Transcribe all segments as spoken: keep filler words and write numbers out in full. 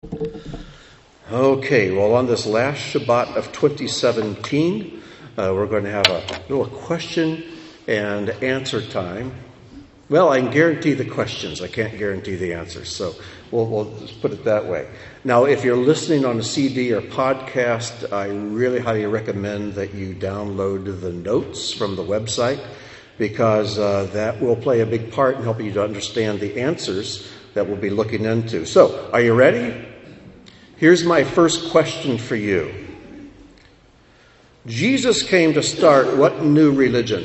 Okay, well, on this last Shabbat of twenty seventeen, uh, we're going to have a little question and answer time. Well, I can guarantee the questions. I can't guarantee the answers, so we'll, we'll just put it that way. Now, if you're listening on a C D or podcast, I really highly recommend that you download the notes from the website, because uh, that will play a big part in helping you to understand the answers that we'll be looking into. So, are you ready? Here's my first question for you. Jesus came to start what new religion?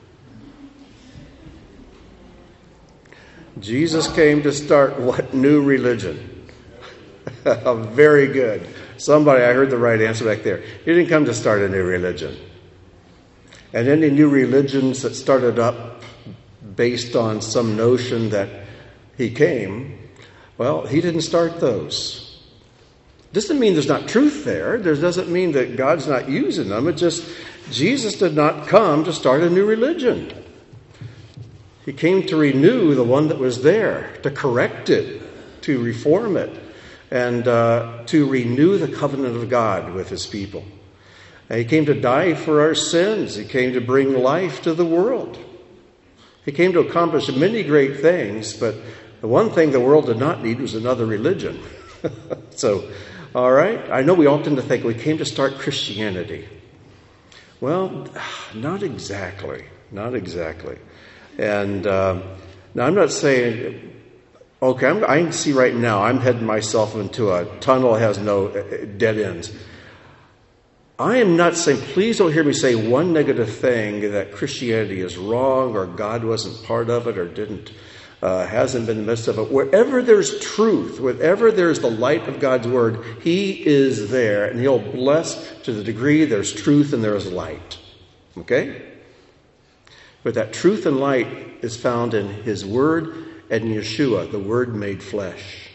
Jesus came to start what new religion? Very good. Somebody, I heard the right answer back there. He didn't come to start a new religion. And any new religions that started up based on some notion that he came, well, he didn't start those. Doesn't mean there's not truth there. There doesn't mean that God's not using them. It just, Jesus did not come to start a new religion. He came to renew the one that was there, to correct it, to reform it, and uh, to renew the covenant of God with his people. And he came to die for our sins. He came to bring life to the world. He came to accomplish many great things, but the one thing the world did not need was another religion. So, all right, I know we all tend to think we came to start Christianity. Well, not exactly, not exactly. And um, now I'm not saying, okay, I'm, I can see right now I'm heading myself into a tunnel that has no dead ends. I am not saying, please don't hear me say one negative thing that Christianity is wrong or God wasn't part of it or didn't, uh, hasn't been in the midst of it. Wherever there's truth, wherever there's the light of God's word, he is there, and he'll bless to the degree there's truth and there is light. Okay? But that truth and light is found in his word and Yeshua, the word made flesh.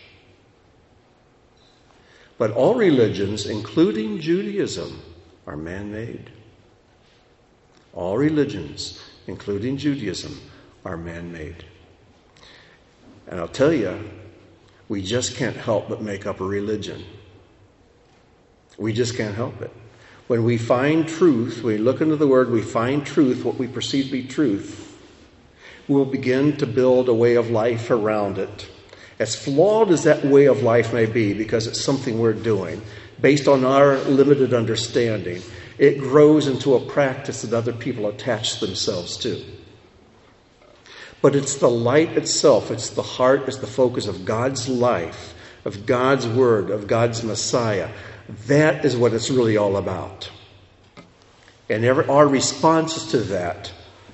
But all religions, including Judaism, are man-made. All religions, including Judaism, are man-made. And I'll tell you, we just can't help but make up a religion. We just can't help it. When we find truth, we look into the Word, we find truth, what we perceive to be truth, we'll begin to build a way of life around it. As flawed as that way of life may be, because it's something we're doing, based on our limited understanding, it grows into a practice that other people attach themselves to. But it's the light itself, it's the heart, it's the focus of God's life, of God's word, of God's Messiah. That is what it's really all about. And every, our responses to that,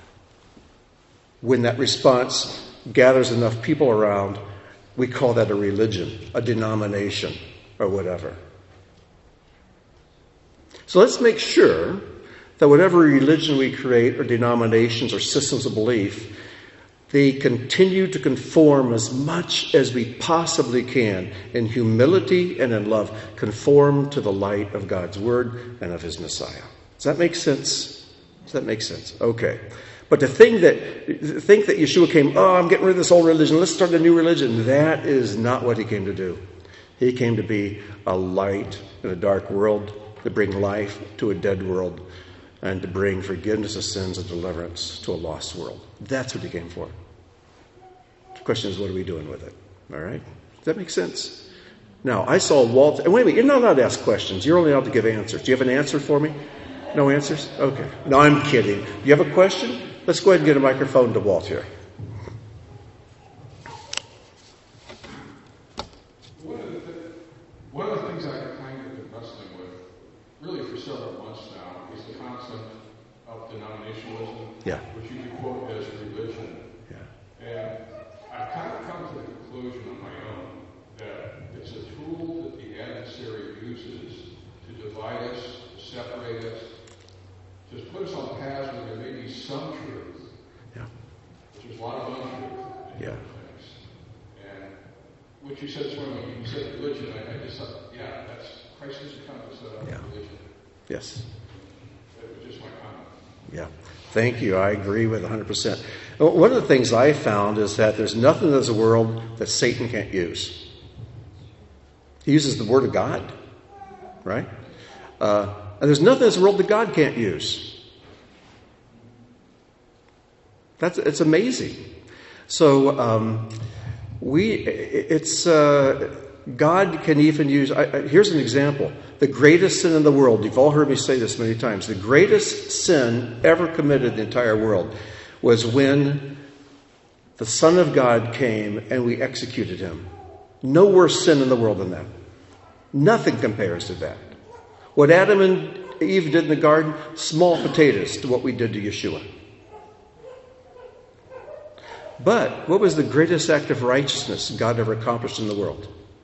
when that response gathers enough people around, we call that a religion, a denomination, or whatever. So let's make sure that whatever religion we create, or denominations, or systems of belief, they continue to conform as much as we possibly can in humility and in love, conform to the light of God's word and of his Messiah. Does that make sense? Does that make sense? Okay. But to think that, think that Yeshua came, oh, I'm getting rid of this old religion, let's start a new religion, that is not what he came to do. He came to be a light in a dark world, to bring life to a dead world, and to bring forgiveness of sins and deliverance to a lost world. That's what he came for. The question is, what are we doing with it? All right? Does that make sense? Now, I saw Walt... And wait a minute, you're not allowed to ask questions. You're only allowed to give answers. Do you have an answer for me? No answers? Okay. No, I'm kidding. Do you have a question? Let's go ahead and get a microphone to Walt here. One of the, th- one of the things I kind of been wrestling with, really for several months now, is the concept of denominationalism, Yeah. which you could quote as religion. Yeah. And I've kind of come to the conclusion on my own that it's a tool that the adversary uses to divide us, to separate us, to put us on paths where there may be some truth, Yeah. but there's a lot of untruth in Yeah. things. And what you said this morning, when you said religion, I, I just thought, yeah, that's Christ has come to set up Yeah. religion. Yes. That was just my comment. Yeah. Thank you. I agree with one hundred percent. One of the things I found is that there's nothing in this world that Satan can't use. He uses the Word of God, right? Uh, and there's nothing in this world that God can't use. That's it's amazing. So um, we, it's uh, God can even use. I, I, here's an example: the greatest sin in the world. You've all heard me say this many times. The greatest sin ever committed in the entire world was when the Son of God came and we executed him. No worse sin in the world than that. Nothing compares to that. What Adam and Eve did in the garden, small potatoes to what we did to Yeshua. But what was the greatest act of righteousness God ever accomplished in the world?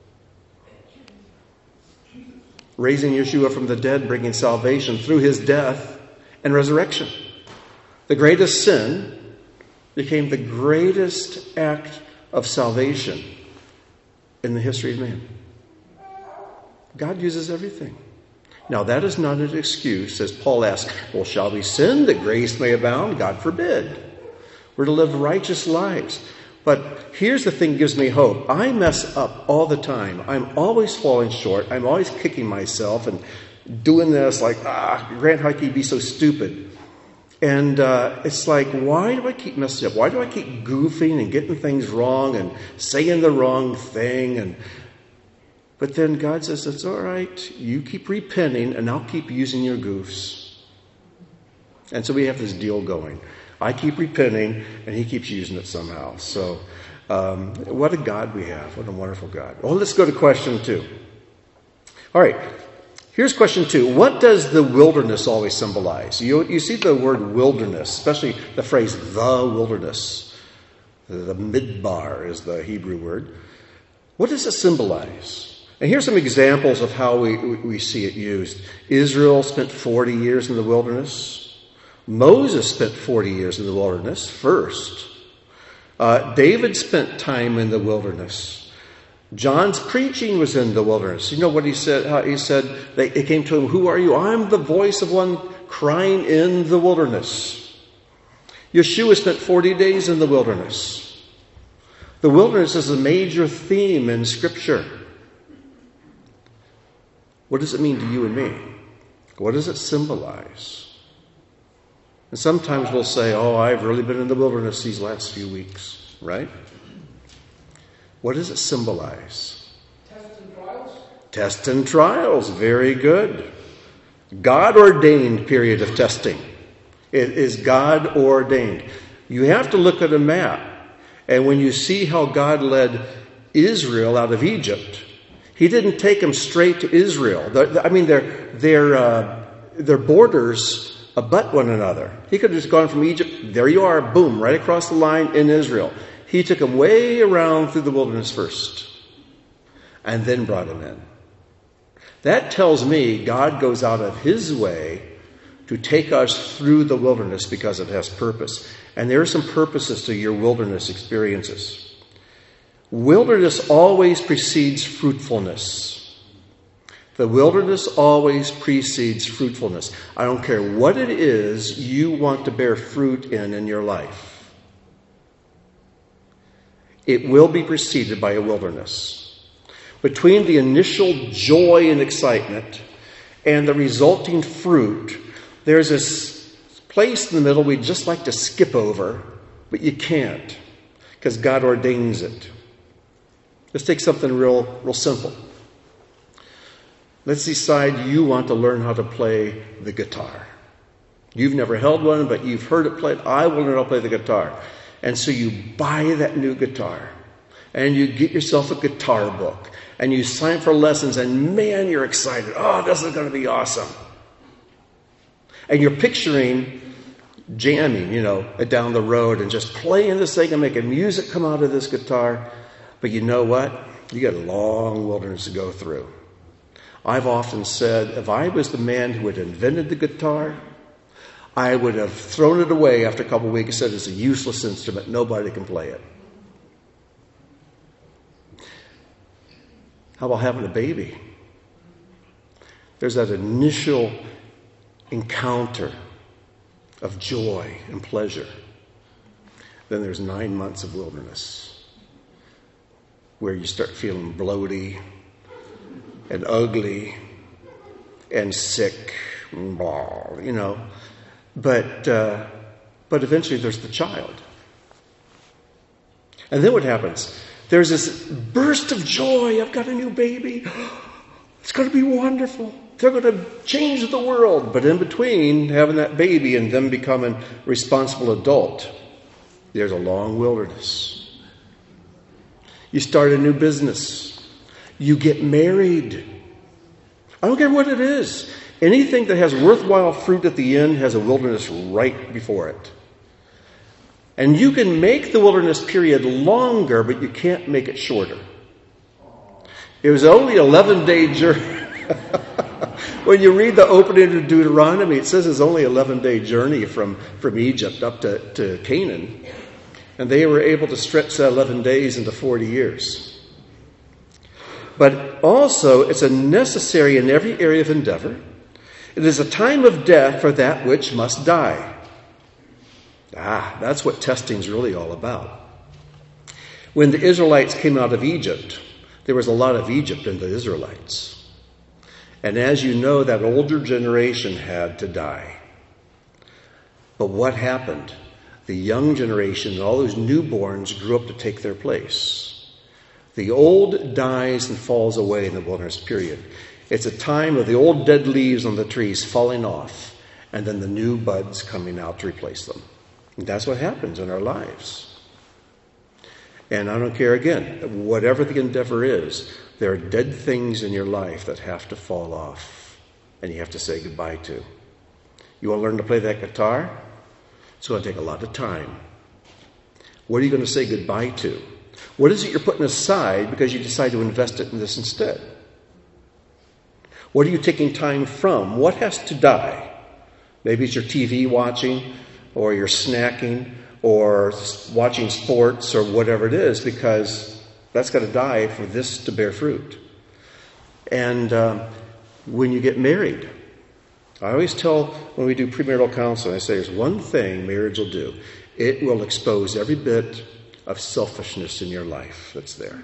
Raising Yeshua from the dead, bringing salvation through his death and resurrection. The greatest sin became the greatest act of salvation in the history of man. God uses everything. Now, that is not an excuse, as Paul asks, well, shall we sin that grace may abound? God forbid. We're to live righteous lives. But here's the thing that gives me hope. I mess up all the time. I'm always falling short. I'm always kicking myself and doing this like, ah, Grant, how can you be so stupid? And uh, it's like, why do I keep messing up? Why do I keep goofing and getting things wrong and saying the wrong thing? And But then God says, it's all right. You keep repenting and I'll keep using your goofs. And so we have this deal going. I keep repenting and he keeps using it somehow. So um, what a God we have. What a wonderful God. Well, let's go to question two. All right. Here's question two. What does the wilderness always symbolize? You, you see the word wilderness, especially the phrase the wilderness. The midbar is the Hebrew word. What does it symbolize? And here's some examples of how we, we see it used. Israel spent forty years in the wilderness. Moses spent forty years in the wilderness first. Uh, David spent time in the wilderness. John's preaching was in the wilderness. You know what he said? How he said, they, it came to him, who are you? I'm the voice of one crying in the wilderness. Yeshua spent forty days in the wilderness. The wilderness is a major theme in Scripture. What does it mean to you and me? What does it symbolize? And sometimes we'll say, oh, I've really been in the wilderness these last few weeks, right? What does it symbolize? Tests and trials. Tests and trials, very good. God-ordained period of testing. It is God-ordained. You have to look at a map. And when you see how God led Israel out of Egypt, he didn't take them straight to Israel. I mean, their, their, uh, their borders abut one another. He could have just gone from Egypt, there you are, boom, right across the line in Israel. He took them way around through the wilderness first and then brought them in. That tells me God goes out of his way to take us through the wilderness because it has purpose. And there are some purposes to your wilderness experiences. Wilderness always precedes fruitfulness. The wilderness always precedes fruitfulness. I don't care what it is you want to bear fruit in in your life. It will be preceded by a wilderness. Between the initial joy and excitement and the resulting fruit, there's this place in the middle we'd just like to skip over, but you can't because God ordains it. Let's take something real, real simple. Let's decide you want to learn how to play the guitar. You've never held one, but you've heard it played. I will learn how to play the guitar. And so you buy that new guitar. And you get yourself a guitar book. And you sign for lessons. And man, you're excited. Oh, this is going to be awesome. And you're picturing jamming, you know, down the road and just playing this thing and making music come out of this guitar. But you know what? You got a long wilderness to go through. I've often said, if I was the man who had invented the guitar, I would have thrown it away after a couple of weeks and said it's a useless instrument. Nobody can play it. How about having a baby? There's that initial encounter of joy and pleasure. Then there's nine months of wilderness where you start feeling bloaty and ugly and sick and blah, you know. But, uh, but eventually there's the child. And then what happens? There's this burst of joy. I've got a new baby. It's going to be wonderful. They're going to change the world. But in between having that baby and them becoming a responsible adult, there's a long wilderness. You start a new business. You get married. I don't care what it is. Anything that has worthwhile fruit at the end has a wilderness right before it. And you can make the wilderness period longer, but you can't make it shorter. It was only an eleven-day journey. When you read the opening of Deuteronomy, it says it's only an eleven-day journey from, from Egypt up to, to Canaan. And they were able to stretch that eleven days into forty years. But also, it's a necessary in every area of endeavor. It is a time of death for that which must die. Ah, that's what testing is really all about. When the Israelites came out of Egypt, there was a lot of Egypt in the Israelites. And as you know, that older generation had to die. But what happened? The young generation, all those newborns, grew up to take their place. The old dies and falls away in the wilderness period. It's a time of the old dead leaves on the trees falling off, and then the new buds coming out to replace them. And that's what happens in our lives. And I don't care, again, whatever the endeavor is, there are dead things in your life that have to fall off, and you have to say goodbye to. You want to learn to play that guitar? It's going to take a lot of time. What are you going to say goodbye to? What is it you're putting aside because you decide to invest it in this instead? What are you taking time from? What has to die? Maybe it's your T V watching, or you're snacking, or watching sports, or whatever it is, because that's got to die for this to bear fruit. And um, when you get married, I always tell when we do premarital counseling, I say there's one thing marriage will do. It will expose every bit of selfishness in your life that's there.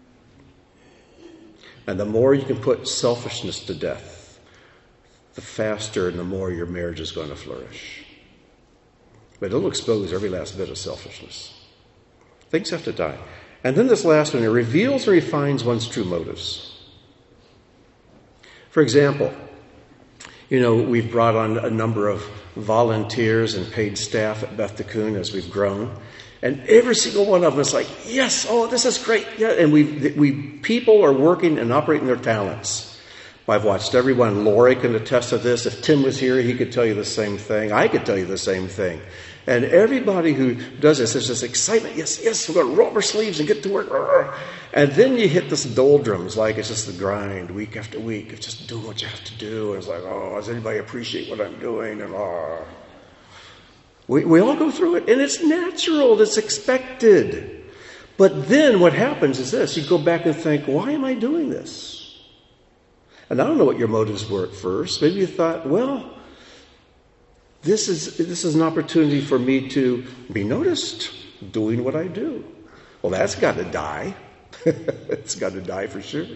And the more you can put selfishness to death, the faster and the more your marriage is going to flourish. But it'll expose every last bit of selfishness. Things have to die. And then this last one, it reveals and refines one's true motives. For example, you know, we've brought on a number of volunteers and paid staff at Beth Tikkun as we've grown. And every single one of them is like, yes, oh, this is great. Yeah. And we, we people are working and operating their talents. I've watched everyone. Lori can attest to this. If Tim was here, he could tell you the same thing. I could tell you the same thing. And everybody who does this, there's this excitement. Yes, yes, we're going to roll up our sleeves and get to work. And then you hit this doldrums, like it's just the grind week after week of just doing what you have to do. And it's like, oh, does anybody appreciate what I'm doing? And oh. We, we all go through it, and it's natural. It's expected. But then what happens is this. You go back and think, why am I doing this? And I don't know what your motives were at first. Maybe you thought, well, this is this is an opportunity for me to be noticed doing what I do. Well, that's got to die. It's got to die for sure.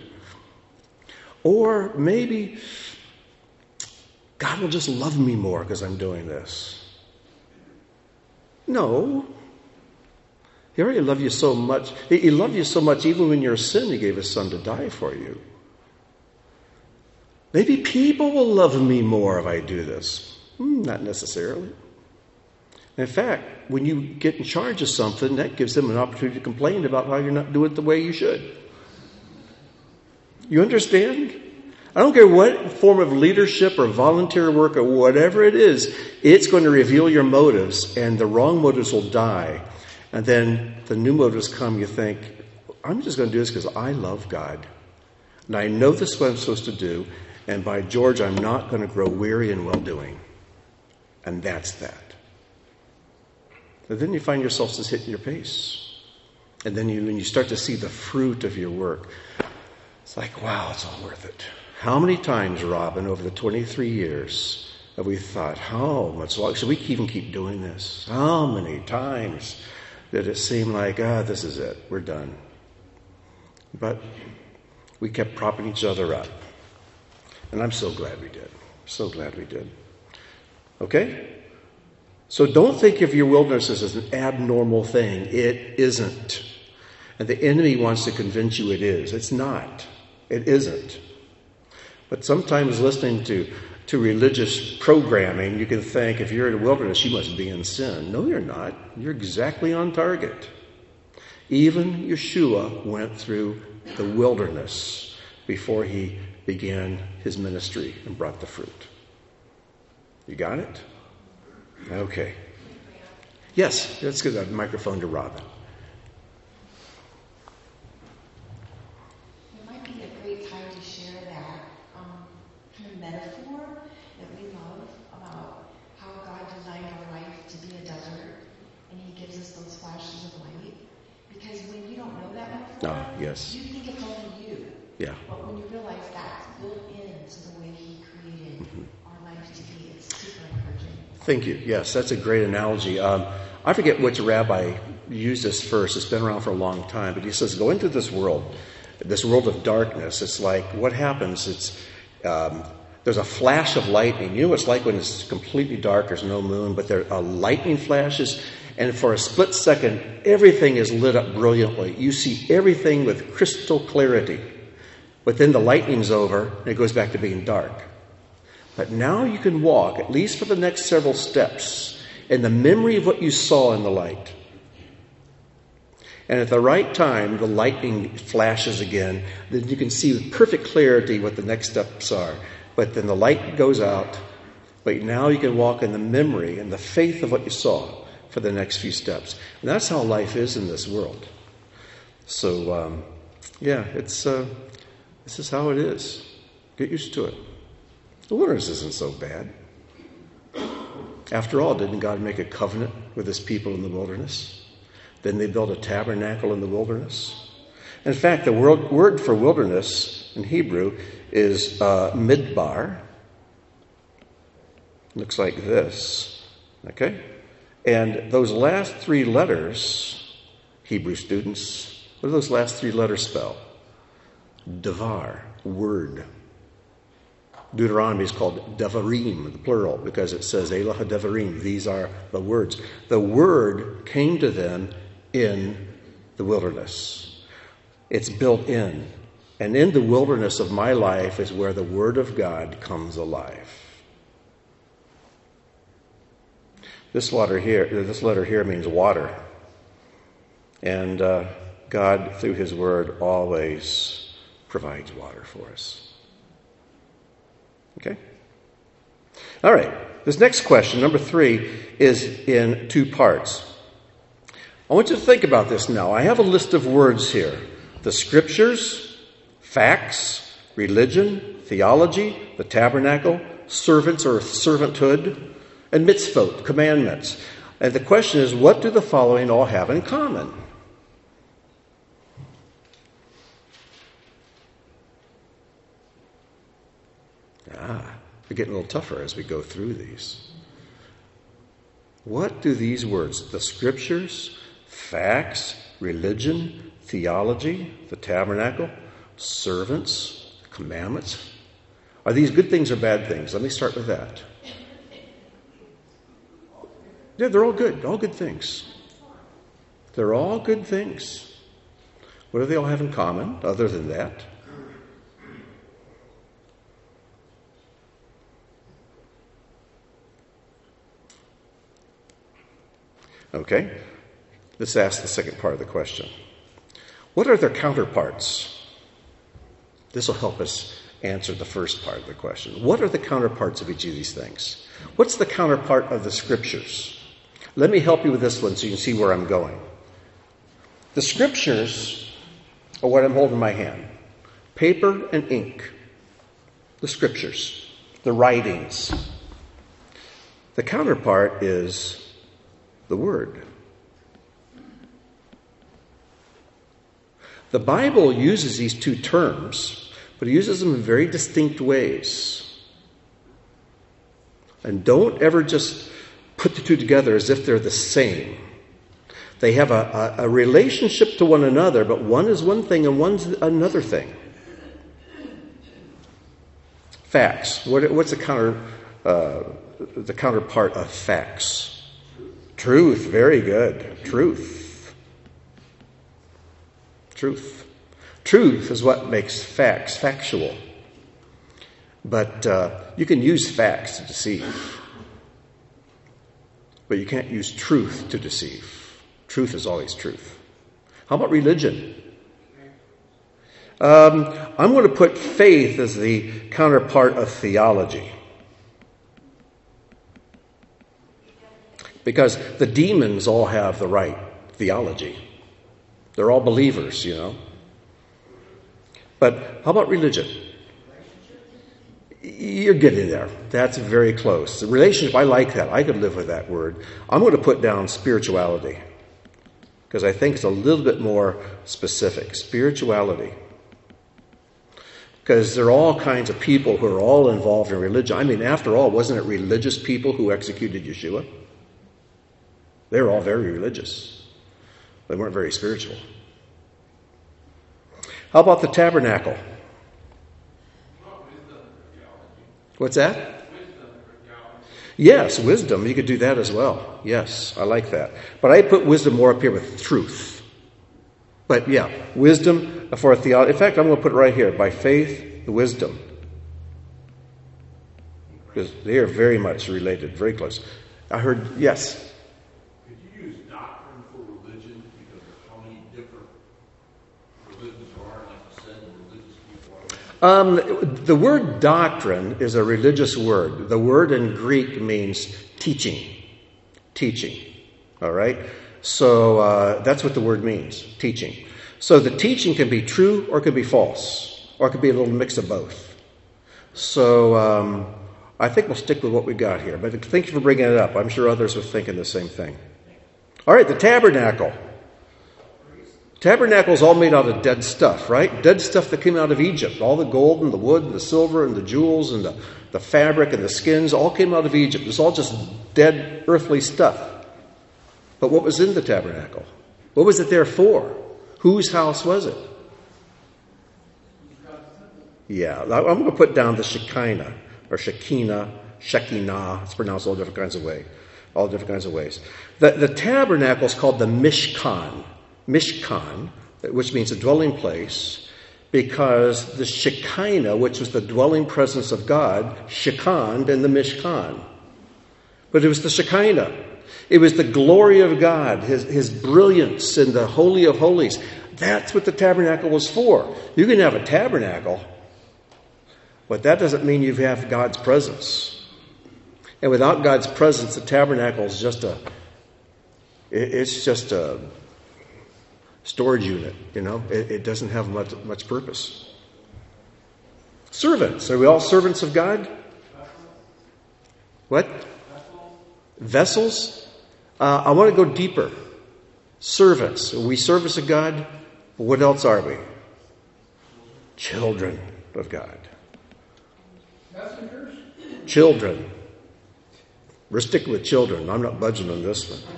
Or maybe God will just love me more because I'm doing this. No. He already loved you so much. He loved you so much even when you're a sin, he gave his son to die for you. Maybe people will love me more if I do this. Hmm, not necessarily. In fact, when you get in charge of something, that gives them an opportunity to complain about how you're not doing it the way you should. You understand? I don't care what form of leadership or volunteer work or whatever it is, it's going to reveal your motives, and the wrong motives will die. And then the new motives come, you think, I'm just going to do this because I love God. And I know this is what I'm supposed to do. And by George, I'm not going to grow weary in well-doing. And that's that. And then you find yourself just hitting your pace. And then you, when you start to see the fruit of your work, it's like, wow, it's all worth it. How many times, Robin, over the twenty-three years, have we thought, how much longer should we even keep doing this? How many times did it seem like, ah, this is it, we're done? But We kept propping each other up. And I'm so glad we did. So glad we did. Okay? So don't think of your wilderness as an abnormal thing. It isn't. And the enemy wants to convince you it is. It's not. It isn't. But sometimes listening to, to religious programming, you can think if you're in a wilderness, you must be in sin. No, you're not. You're exactly on target. Even Yeshua went through the wilderness before he began his ministry and brought the fruit. You got it? Okay. Yes, let's give that microphone to Robin. It might be a great time to share that um, kind of metaphor that we love about how God designed our life to be a desert, and he gives us those flashes of light. Because when you don't know that metaphor, Ah, yes. you think it's only you. Yeah. But when you realize that's built into the way he created mm-hmm. our life to be, it's super encouraging. Thank you. Yes, that's a great analogy. Um, I forget which rabbi used this first. It's been around for a long time. But he says, go into this world, this world of darkness. It's like, what happens? It's um, there's a flash of lightning. You know what it's like when it's completely dark, there's no moon, but there are lightning flashes. And for a split second, everything is lit up brilliantly. You see everything with crystal clarity. But then the lightning's over, and it goes back to being dark. But now you can walk, at least for the next several steps, in the memory of what you saw in the light. And at the right time, the lightning flashes again. Then you can see with perfect clarity what the next steps are. But then the light goes out. But now you can walk in the memory and the faith of what you saw for the next few steps. And that's how life is in this world. So, um, yeah, it's uh, this is how it is. Get used to it. The wilderness isn't so bad. After all, didn't God make a covenant with his people in the wilderness? Didn't they build a tabernacle in the wilderness? In fact, the word, word for wilderness in Hebrew is uh, midbar. Looks like this. Okay? And those last three letters, Hebrew students, what do those last three letters spell? Devar, word. Deuteronomy is called Devarim, the plural, because it says Elah HaDevarim. These are the words. The word came to them in the wilderness. It's built in. And in the wilderness of my life is where the word of God comes alive. This water here, this letter here means water. And uh, God, through his word, always provides water for us. Okay? All right. This next question, number three, is in two parts. I want you to think about this now. I have a list of words here. The scriptures, facts, religion, theology, the tabernacle, servants or servanthood, and mitzvot, commandments. And the question is, what do the following all have in common? Ah, we're getting a little tougher as we go through these. What do these words, the scriptures, facts, religion, theology, the tabernacle, servants, commandments, are these good things or bad things? Let me start with that. Yeah, they're all good, all good things. They're all good things. What do they all have in common other than that? Okay, let's ask the second part of the question. What are their counterparts? This will help us answer the first part of the question. What are the counterparts of each of these things? What's the counterpart of the scriptures? Let me help you with this one so you can see where I'm going. The scriptures are what I'm holding in my hand. Paper and ink. The scriptures. The writings. The counterpart is the Word. The Bible uses these two terms, but it uses them in very distinct ways. And don't ever just put the two together as if they're the same. They have a, a, a relationship to one another, but one is one thing and one's another thing. Facts. What, what's the counter, uh, the counterpart of facts? Truth. Truth. Very good. Truth. Truth. Truth is what makes facts factual. But uh, you can use facts to deceive. But you can't use truth to deceive. Truth is always truth. How about religion? Um, I'm going to put faith as the counterpart of theology. Because the demons all have the right theology. They're all believers, you know. But how about religion? You're getting there. That's very close. The relationship, I like that. I could live with that word. I'm going to put down spirituality. Because I think it's a little bit more specific. Spirituality. Because there are all kinds of people who are all involved in religion. I mean, after all, wasn't it religious people who executed Yeshua? They were all very religious. They weren't very spiritual. How about the tabernacle? What's that? Yes, wisdom. You could do that as well. Yes, I like that. But I put wisdom more up here with truth. But yeah, wisdom for theology. In fact, I'm going to put it right here. By faith, the wisdom. Because they are very much related, very close. I heard, yes. Could you use doctrine for religion? Because of how many different religions there are, like you said, religious people are. Um, the word doctrine is a religious word. The word in Greek means teaching. Teaching. All right? So uh, that's what the word means, teaching. So the teaching can be true or it can be false, or it could be a little mix of both. So um, I think we'll stick with what we got here. But thank you for bringing it up. I'm sure others were thinking the same thing. All right, the tabernacle. Tabernacle's all made out of dead stuff, right? Dead stuff that came out of Egypt. All the gold and the wood and the silver and the jewels and the, the fabric and the skins all came out of Egypt. It's all just dead earthly stuff. But what was in the tabernacle? What was it there for? Whose house was it? Yeah, I'm going to put down the Shekinah, or Shekinah, Shekinah. It's pronounced all different kinds of ways. All different kinds of ways. The, the tabernacle is called the Mishkan. Mishkan, which means a dwelling place, because the Shekinah, which was the dwelling presence of God, Shekined in the Mishkan. But it was the Shekinah. It was the glory of God, his, his brilliance in the Holy of Holies. That's what the tabernacle was for. You can have a tabernacle, but that doesn't mean you have God's presence. And without God's presence, the tabernacle is just a, it's just a storage unit, you know. It, it doesn't have much, much purpose. Servants. Are we all servants of God? What? Vessels? Uh, I want to go deeper. Servants. Are we service of God? What else are we? Children of God. Messengers? Children. We're sticking with children. I'm not budging on this one.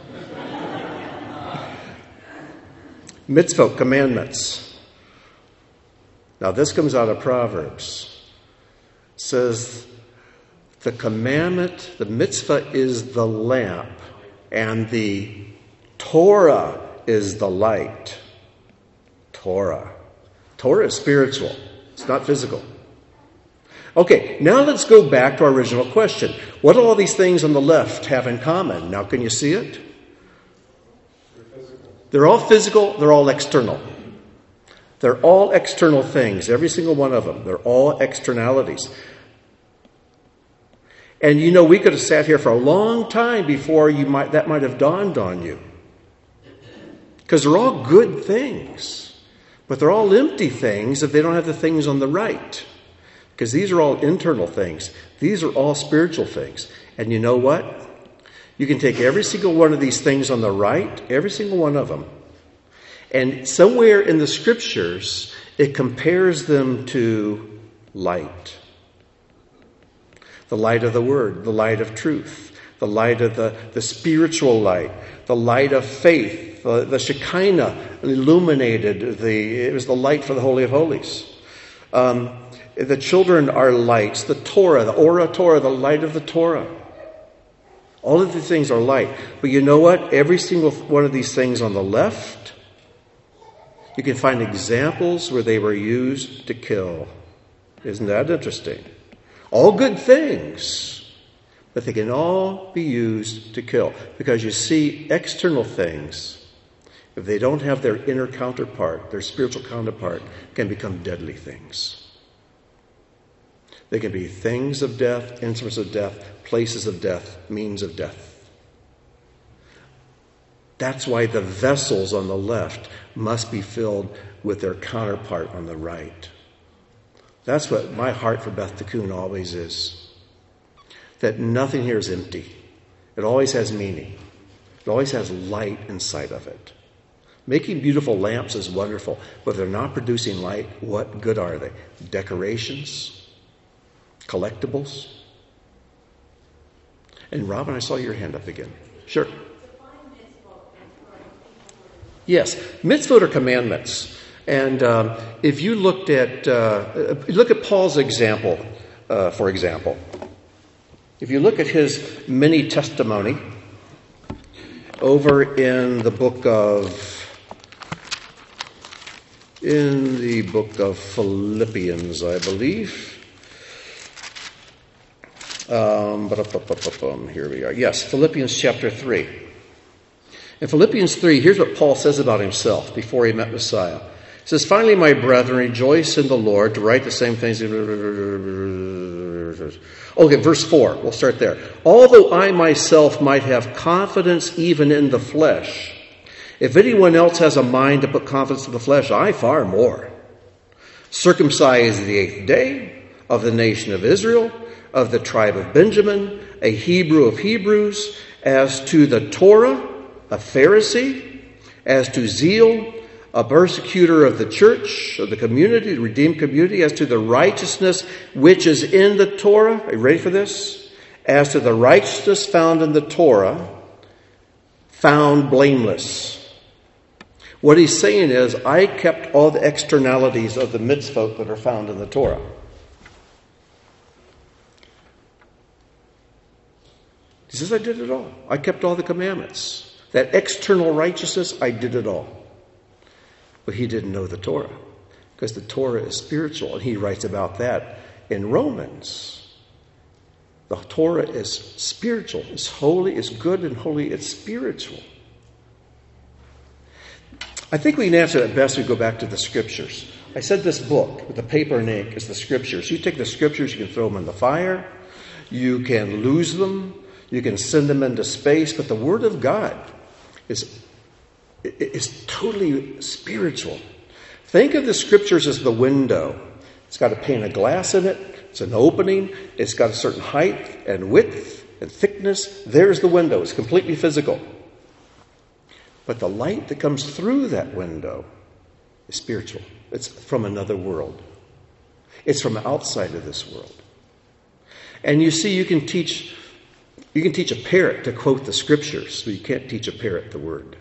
Mitzvot, commandments. Now this comes out of Proverbs. It says, the commandment, the mitzvah is the lamp, and the Torah is the light. Torah. Torah is spiritual. It's not physical. Okay, now let's go back to our original question. What do all these things on the left have in common? Now, can you see it? They're all physical. They're all external. They're all external things, every single one of them. They're all externalities. And you know, we could have sat here for a long time before you might that might have dawned on you. Because they're all good things. But they're all empty things if they don't have the things on the right. Because these are all internal things. These are all spiritual things. And you know what? You can take every single one of these things on the right, every single one of them, and somewhere in the scriptures, it compares them to light. The light of the word, the light of truth, the light of the, the spiritual light, the light of faith, the, the Shekinah illuminated, the, it was the light for the Holy of Holies. Um, The children are lights. The Torah, the Ora Torah, the light of the Torah. All of the things are light. But you know what? Every single one of these things on the left, you can find examples where they were used to kill. Isn't that interesting? All good things, but they can all be used to kill. Because you see, external things, if they don't have their inner counterpart, their spiritual counterpart, can become deadly things. They can be things of death, instruments of death, places of death, means of death. That's why the vessels on the left must be filled with their counterpart on the right. That's what my heart for Beth Tikkun always is. That nothing here is empty. It always has meaning. It always has light inside of it. Making beautiful lamps is wonderful, but if they're not producing light, what good are they? Decorations? Collectibles? And Robin, I saw your hand up again. Sure. Yes, mitzvot are commandments. And um, if you looked at, uh, look at Paul's example, uh, for example. If you look at his mini testimony over in the book of, in the book of Philippians, I believe. Um, here we are. Yes, Philippians chapter three. In Philippians three, here's what Paul says about himself before he met Messiah. He says, "Finally, my brethren, rejoice in the Lord," to write the same things. Okay, verse four. We'll start there. "Although I myself might have confidence even in the flesh, if anyone else has a mind to put confidence in the flesh, I far more. Circumcised the eighth day, of the nation of Israel, of the tribe of Benjamin, a Hebrew of Hebrews, as to the Torah, a Pharisee, as to zeal, a persecutor of the church, of the community, the redeemed community, as to the righteousness which is in the Torah." Are you ready for this? "As to the righteousness found in the Torah, found blameless." What he's saying is, I kept all the externalities of the mitzvot that are found in the Torah. He says, I did it all. I kept all the commandments. That external righteousness, I did it all. But he didn't know the Torah, because the Torah is spiritual, and he writes about that in Romans. The Torah is spiritual. It's holy, it's good and holy, it's spiritual. I think we can answer that best if we go back to the Scriptures. I said this book with the paper and ink is the Scriptures. You take the Scriptures, you can throw them in the fire, you can lose them, you can send them into space, but the Word of God is, is totally spiritual. Think of the Scriptures as the window. It's got a pane of glass in it. It's an opening. It's got a certain height and width and thickness. There's the window. It's completely physical. But the light that comes through that window is spiritual. It's from another world. It's from outside of this world. And you see, you can teach you can teach a parrot to quote the Scriptures, but you can't teach a parrot the Word.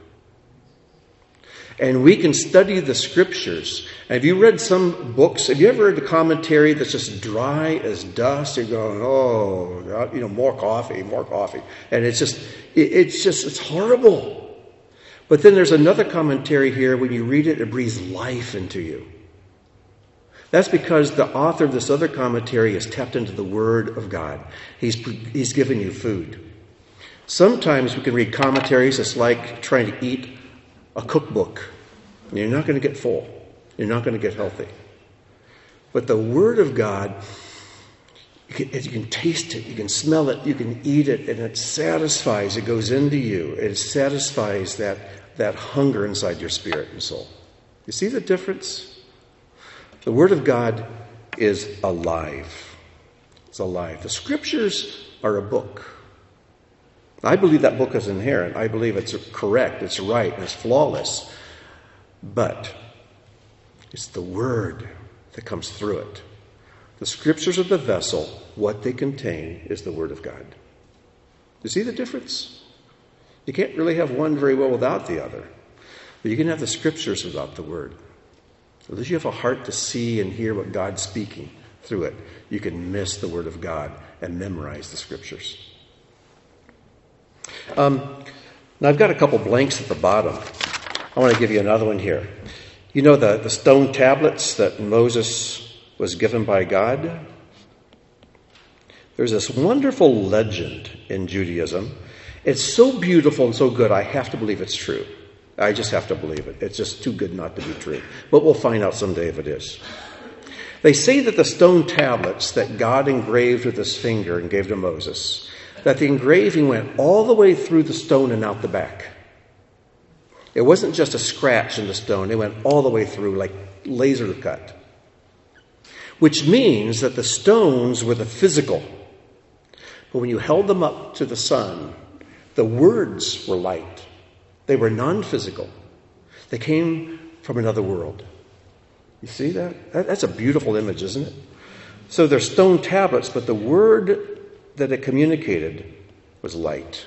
And we can study the Scriptures. And have you read some books? Have you ever read a commentary that's just dry as dust? You're going, oh, God, you know, more coffee, more coffee. And it's just, it, it's just, it's horrible. But then there's another commentary here. When you read it, it breathes life into you. That's because the author of this other commentary has tapped into the Word of God. He's, he's given you food. Sometimes we can read commentaries. It's like trying to eat a cookbook. You're not going to get full. You're not going to get healthy. But the Word of God, you can, you can taste it, you can smell it, you can eat it, and it satisfies. It goes into you. It satisfies that, that hunger inside your spirit and soul. You see the difference? The Word of God is alive. It's alive. The Scriptures are a book. I believe that book is inerrant. I believe it's correct, it's right, and it's flawless. But it's the Word that comes through it. The Scriptures are the vessel. What they contain is the Word of God. You see the difference? You can't really have one very well without the other. But you can have the Scriptures without the Word. At least you have a heart to see and hear what God's speaking through it, you can miss the Word of God and memorize the Scriptures. Um, now, I've got a couple blanks at the bottom. I want to give you another one here. You know the, the stone tablets that Moses was given by God? There's this wonderful legend in Judaism. It's so beautiful and so good, I have to believe it's true. I just have to believe it. It's just too good not to be true. But we'll find out someday if it is. They say that the stone tablets that God engraved with his finger and gave to Moses, that the engraving went all the way through the stone and out the back. It wasn't just a scratch in the stone. It went all the way through like laser cut. Which means that the stones were the physical. But when you held them up to the sun, the words were light. They were non-physical. They came from another world. You see that? that? That's a beautiful image, isn't it? So they're stone tablets, but the word that it communicated was light.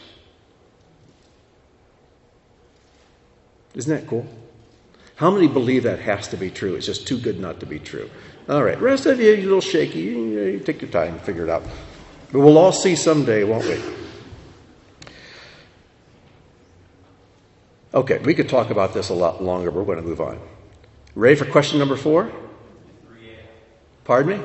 Isn't that cool? How many believe that has to be true? It's just too good not to be true. All right, rest of you, you're a little shaky. You, you take your time, figure it out. But we'll all see someday, won't we? Okay, we could talk about this a lot longer, but we're going to move on. Ready for question number four? Pardon me?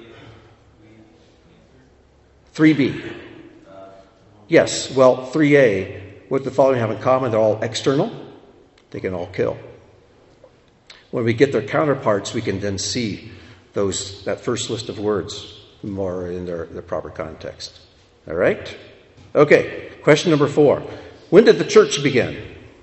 three B. Yes, well, three A, what the following have in common, they're all external. They can all kill. When we get their counterparts, we can then see those that first list of words more in their, their proper context. All right? Okay, question number four. When did the church begin?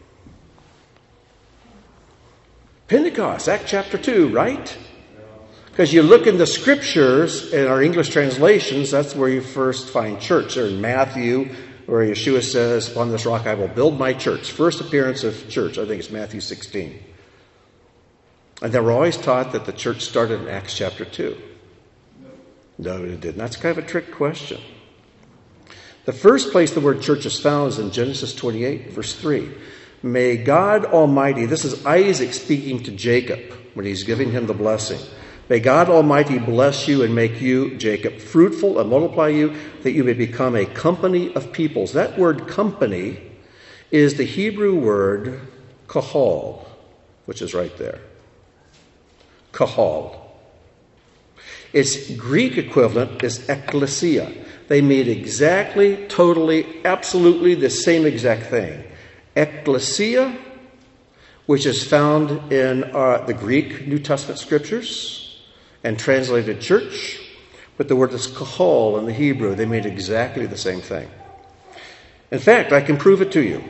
Pentecost, Acts chapter two, right? Because you look in the scriptures, in our English translations, that's where you first find church. Or in Matthew, where Yeshua says, upon this rock I will build my church. First appearance of church, I think it's Matthew sixteen. And then we're always taught that the church started in Acts chapter two. No, it didn't. That's kind of a trick question. The first place the word church is found is in Genesis twenty-eight, verse three. May God Almighty, this is Isaac speaking to Jacob when he's giving him the blessing. May God Almighty bless you and make you, Jacob, fruitful and multiply you, that you may become a company of peoples. That word company is the Hebrew word kahal, which is right there. Kahal. Its Greek equivalent is ecclesia. They made exactly, totally, absolutely the same exact thing. Ecclesia, which is found in uh, the Greek New Testament scriptures and translated church, but the word is kahal in the Hebrew. They made exactly the same thing. In fact, I can prove it to you.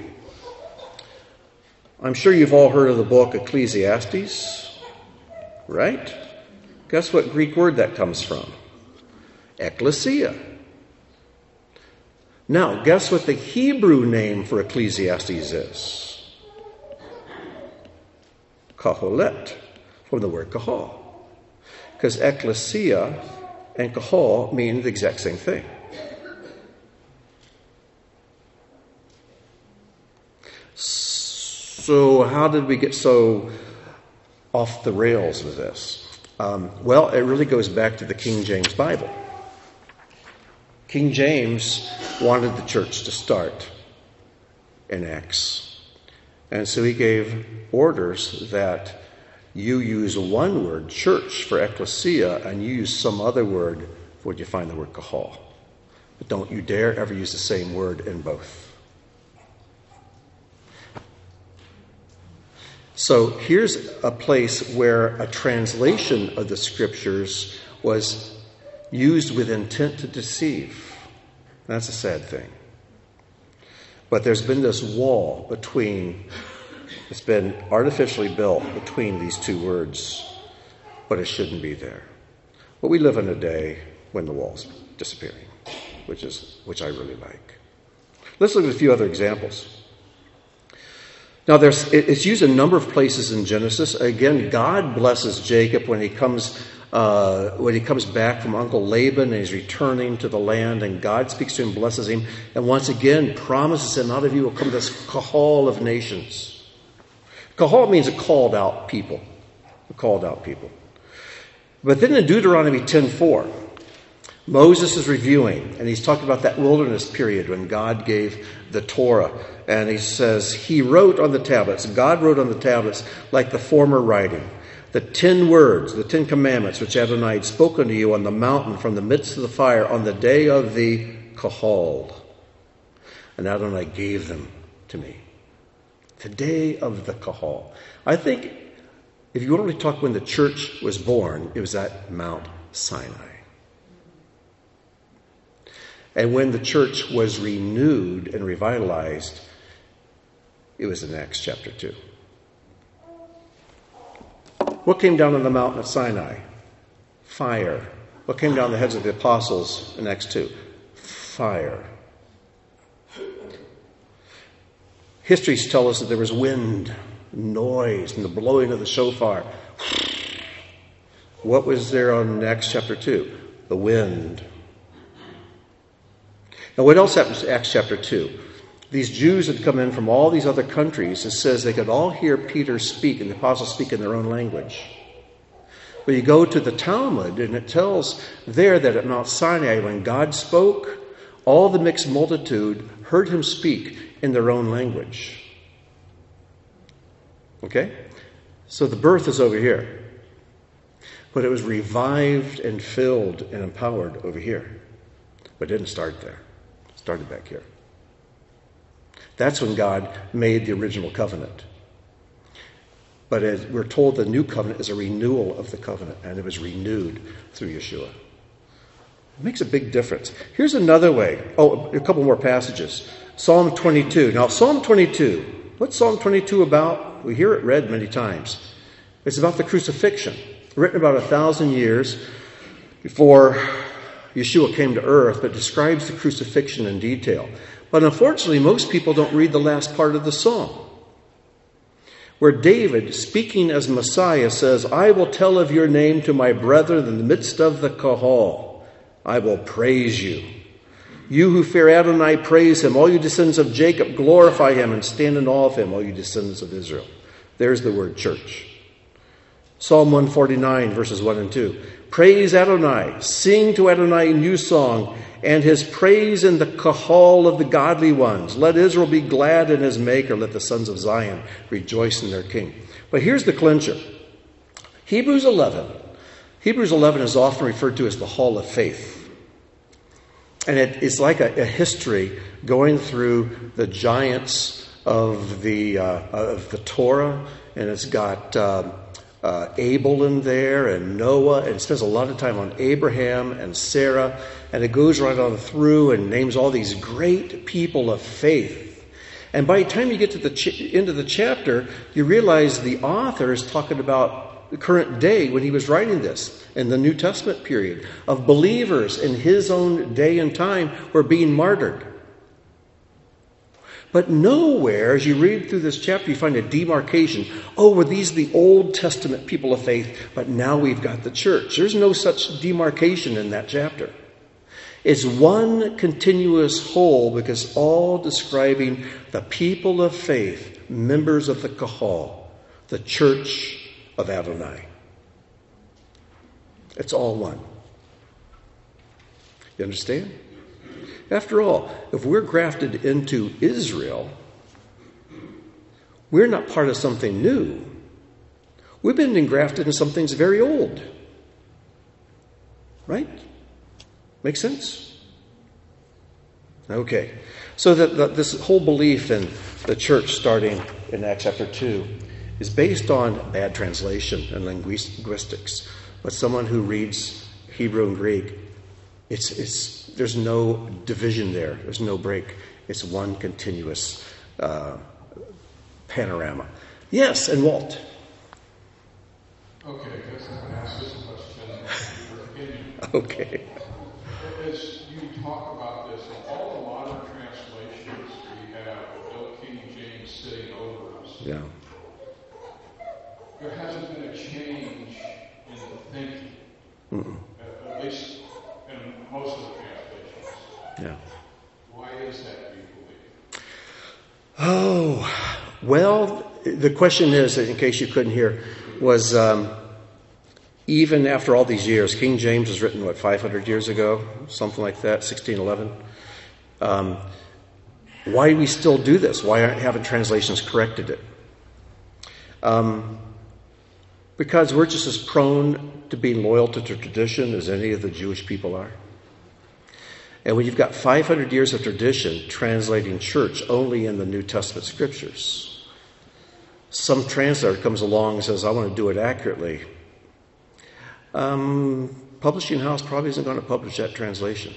I'm sure you've all heard of the book Ecclesiastes, right? Guess what Greek word that comes from? Ecclesia. Now, guess what the Hebrew name for Ecclesiastes is? Kaholet, from the word kahal. Because ecclesia and kahal mean the exact same thing. So how did we get so off the rails with this? Um, well, it really goes back to the King James Bible. King James wanted the church to start in Acts. And so he gave orders that you use one word, church, for ecclesia, and you use some other word for what you find the word kahal. But don't you dare ever use the same word in both. So here's a place where a translation of the scriptures was used with intent to deceive. That's a sad thing. But there's been this wall between, it's been artificially built between these two words, but it shouldn't be there. But we live in a day when the wall's disappearing, which is which I really like. Let's look at a few other examples. Now, there's it's used in a number of places in Genesis. Again, God blesses Jacob when he comes uh, when he comes back from Uncle Laban and he's returning to the land, and God speaks to him, blesses him, and once again promises him, out of you will come this kahal of nations. Kahal means a called out people, a called out people. But then in Deuteronomy ten four, Moses is reviewing, and he's talking about that wilderness period when God gave the Torah. And he says, he wrote on the tablets, God wrote on the tablets like the former writing, the ten words, the ten commandments which Adonai had spoken to you on the mountain from the midst of the fire on the day of the Kahal. And Adonai gave them to me. The day of the Kahal. I think if you want to talk when the church was born, it was at Mount Sinai. And when the church was renewed and revitalized, it was in Acts chapter two. What came down on the mountain of Sinai? Fire. What came down the heads of the apostles in Acts two? Fire. Histories tell us that there was wind, noise, and the blowing of the shofar. What was there on Acts chapter two? The wind. Now, what else happens in Acts chapter two? These Jews had come in from all these other countries. It says they could all hear Peter speak and the apostles speak in their own language. But you go to the Talmud, and it tells there that at Mount Sinai, when God spoke, all the mixed multitude heard him speak in their own language. Okay? So the birth is over here. But it was revived and filled and empowered over here. But it didn't start there. It started back here. That's when God made the original covenant. But as we're told, the new covenant is a renewal of the covenant, and it was renewed through Yeshua. It makes a big difference. Here's another way. Oh, a couple more passages. Psalm twenty-two. Now, Psalm twenty-two. What's Psalm twenty-two about? We hear it read many times. It's about the crucifixion, written about a thousand years before Yeshua came to earth, but describes the crucifixion in detail. But unfortunately, most people don't read the last part of the psalm, where David, speaking as Messiah, says, I will tell of your name to my brethren in the midst of the Kahal. I will praise you. You who fear Adonai, praise him. All you descendants of Jacob, glorify him and stand in awe of him, all you descendants of Israel. There's the word church. Psalm one forty-nine, verses one and two. Praise Adonai. Sing to Adonai a new song, and his praise in the Kahal of the godly ones. Let Israel be glad in his maker. Let the sons of Zion rejoice in their king. But here's the clincher. Hebrews eleven. Hebrews eleven is often referred to as the Hall of Faith. And it, it's like a, a history going through the giants of the uh, of the Torah. And it's got uh, uh, Abel in there and Noah. And it spends a lot of time on Abraham and Sarah. And it goes right on through and names all these great people of faith. And by the time you get to the ch- end of the chapter, you realize the author is talking about the current day when he was writing this, in the New Testament period, of believers in his own day and time who are being martyred. But nowhere, as you read through this chapter, you find a demarcation. Oh, were these the Old Testament people of faith, but now we've got the church. There's no such demarcation in that chapter. It's one continuous whole because all describing the people of faith, members of the Kahal, the church of Adonai. It's all one. You understand? After all, if we're grafted into Israel, we're not part of something new. We've been engrafted in something that's very old. Right? Make sense? Okay. So that, that this whole belief in the church starting in Acts chapter two is based on bad translation and linguistics. But someone who reads Hebrew and Greek, it's it's there's no division there. There's no break. It's one continuous uh, panorama. Yes, and Walt. Okay, I guess I'm going to ask this question. Your opinion. Okay. As you talk about this, in all the modern translations, we have no King James sitting over us. Yeah. There hasn't been a change in the thinking, Mm-mm. at, at least in most of the translations. Yeah. Why is that, do you believe? Oh, well, the question is, in case you couldn't hear, was um, even after all these years, King James was written, what, five hundred years ago? Something like that, sixteen eleven. Um, why do we still do this? Why haven't translations corrected it? Um, because we're just as prone to being loyal to tradition as any of the Jewish people are. And when you've got five hundred years of tradition translating church only in the New Testament scriptures, some translator comes along and says, I want to do it accurately. Um, publishing house probably isn't going to publish that translation.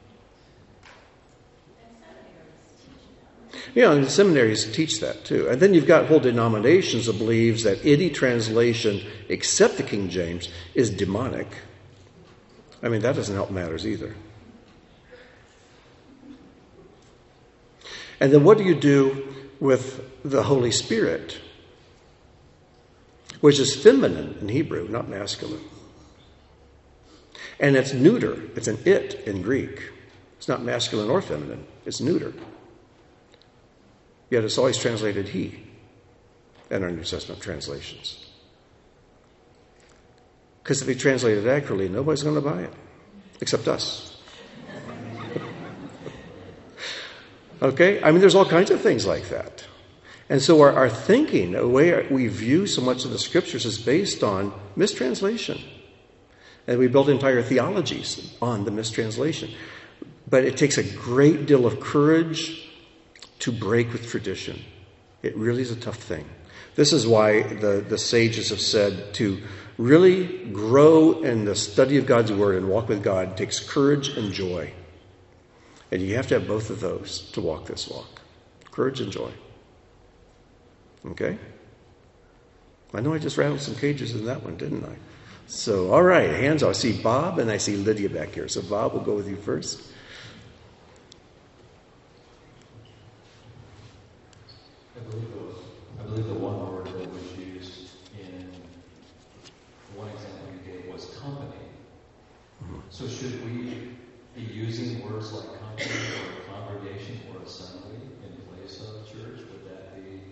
Yeah, and the seminaries teach that too. And then you've got whole denominations that believes that any translation except the King James is demonic. I mean, that doesn't help matters either. And then what do you do with the Holy Spirit, which is feminine in Hebrew, not masculine? And it's neuter. It's an it in Greek. It's not masculine or feminine. It's neuter. Yet it's always translated he in our New Testament translations. Because if he translated accurately, nobody's going to buy it, except us. Okay? I mean, there's all kinds of things like that. And so our, our thinking, the way we view so much of the scriptures is based on mistranslation. And we build entire theologies on the mistranslation. But it takes a great deal of courage to break with tradition. It really is a tough thing. This is why the, the sages have said to really grow in the study of God's word and walk with God takes courage and joy. And you have to have both of those to walk this walk. Courage and joy. Okay? I know I just rattled some cages in that one, didn't I? So, all right, hands up. I see Bob and I see Lydia back here. So, Bob, we'll go with you first. I believe it was, I believe the one word that was used in one example you gave was company. Mm-hmm. So, should we be using words like company or congregation or assembly in place of church? Would that be?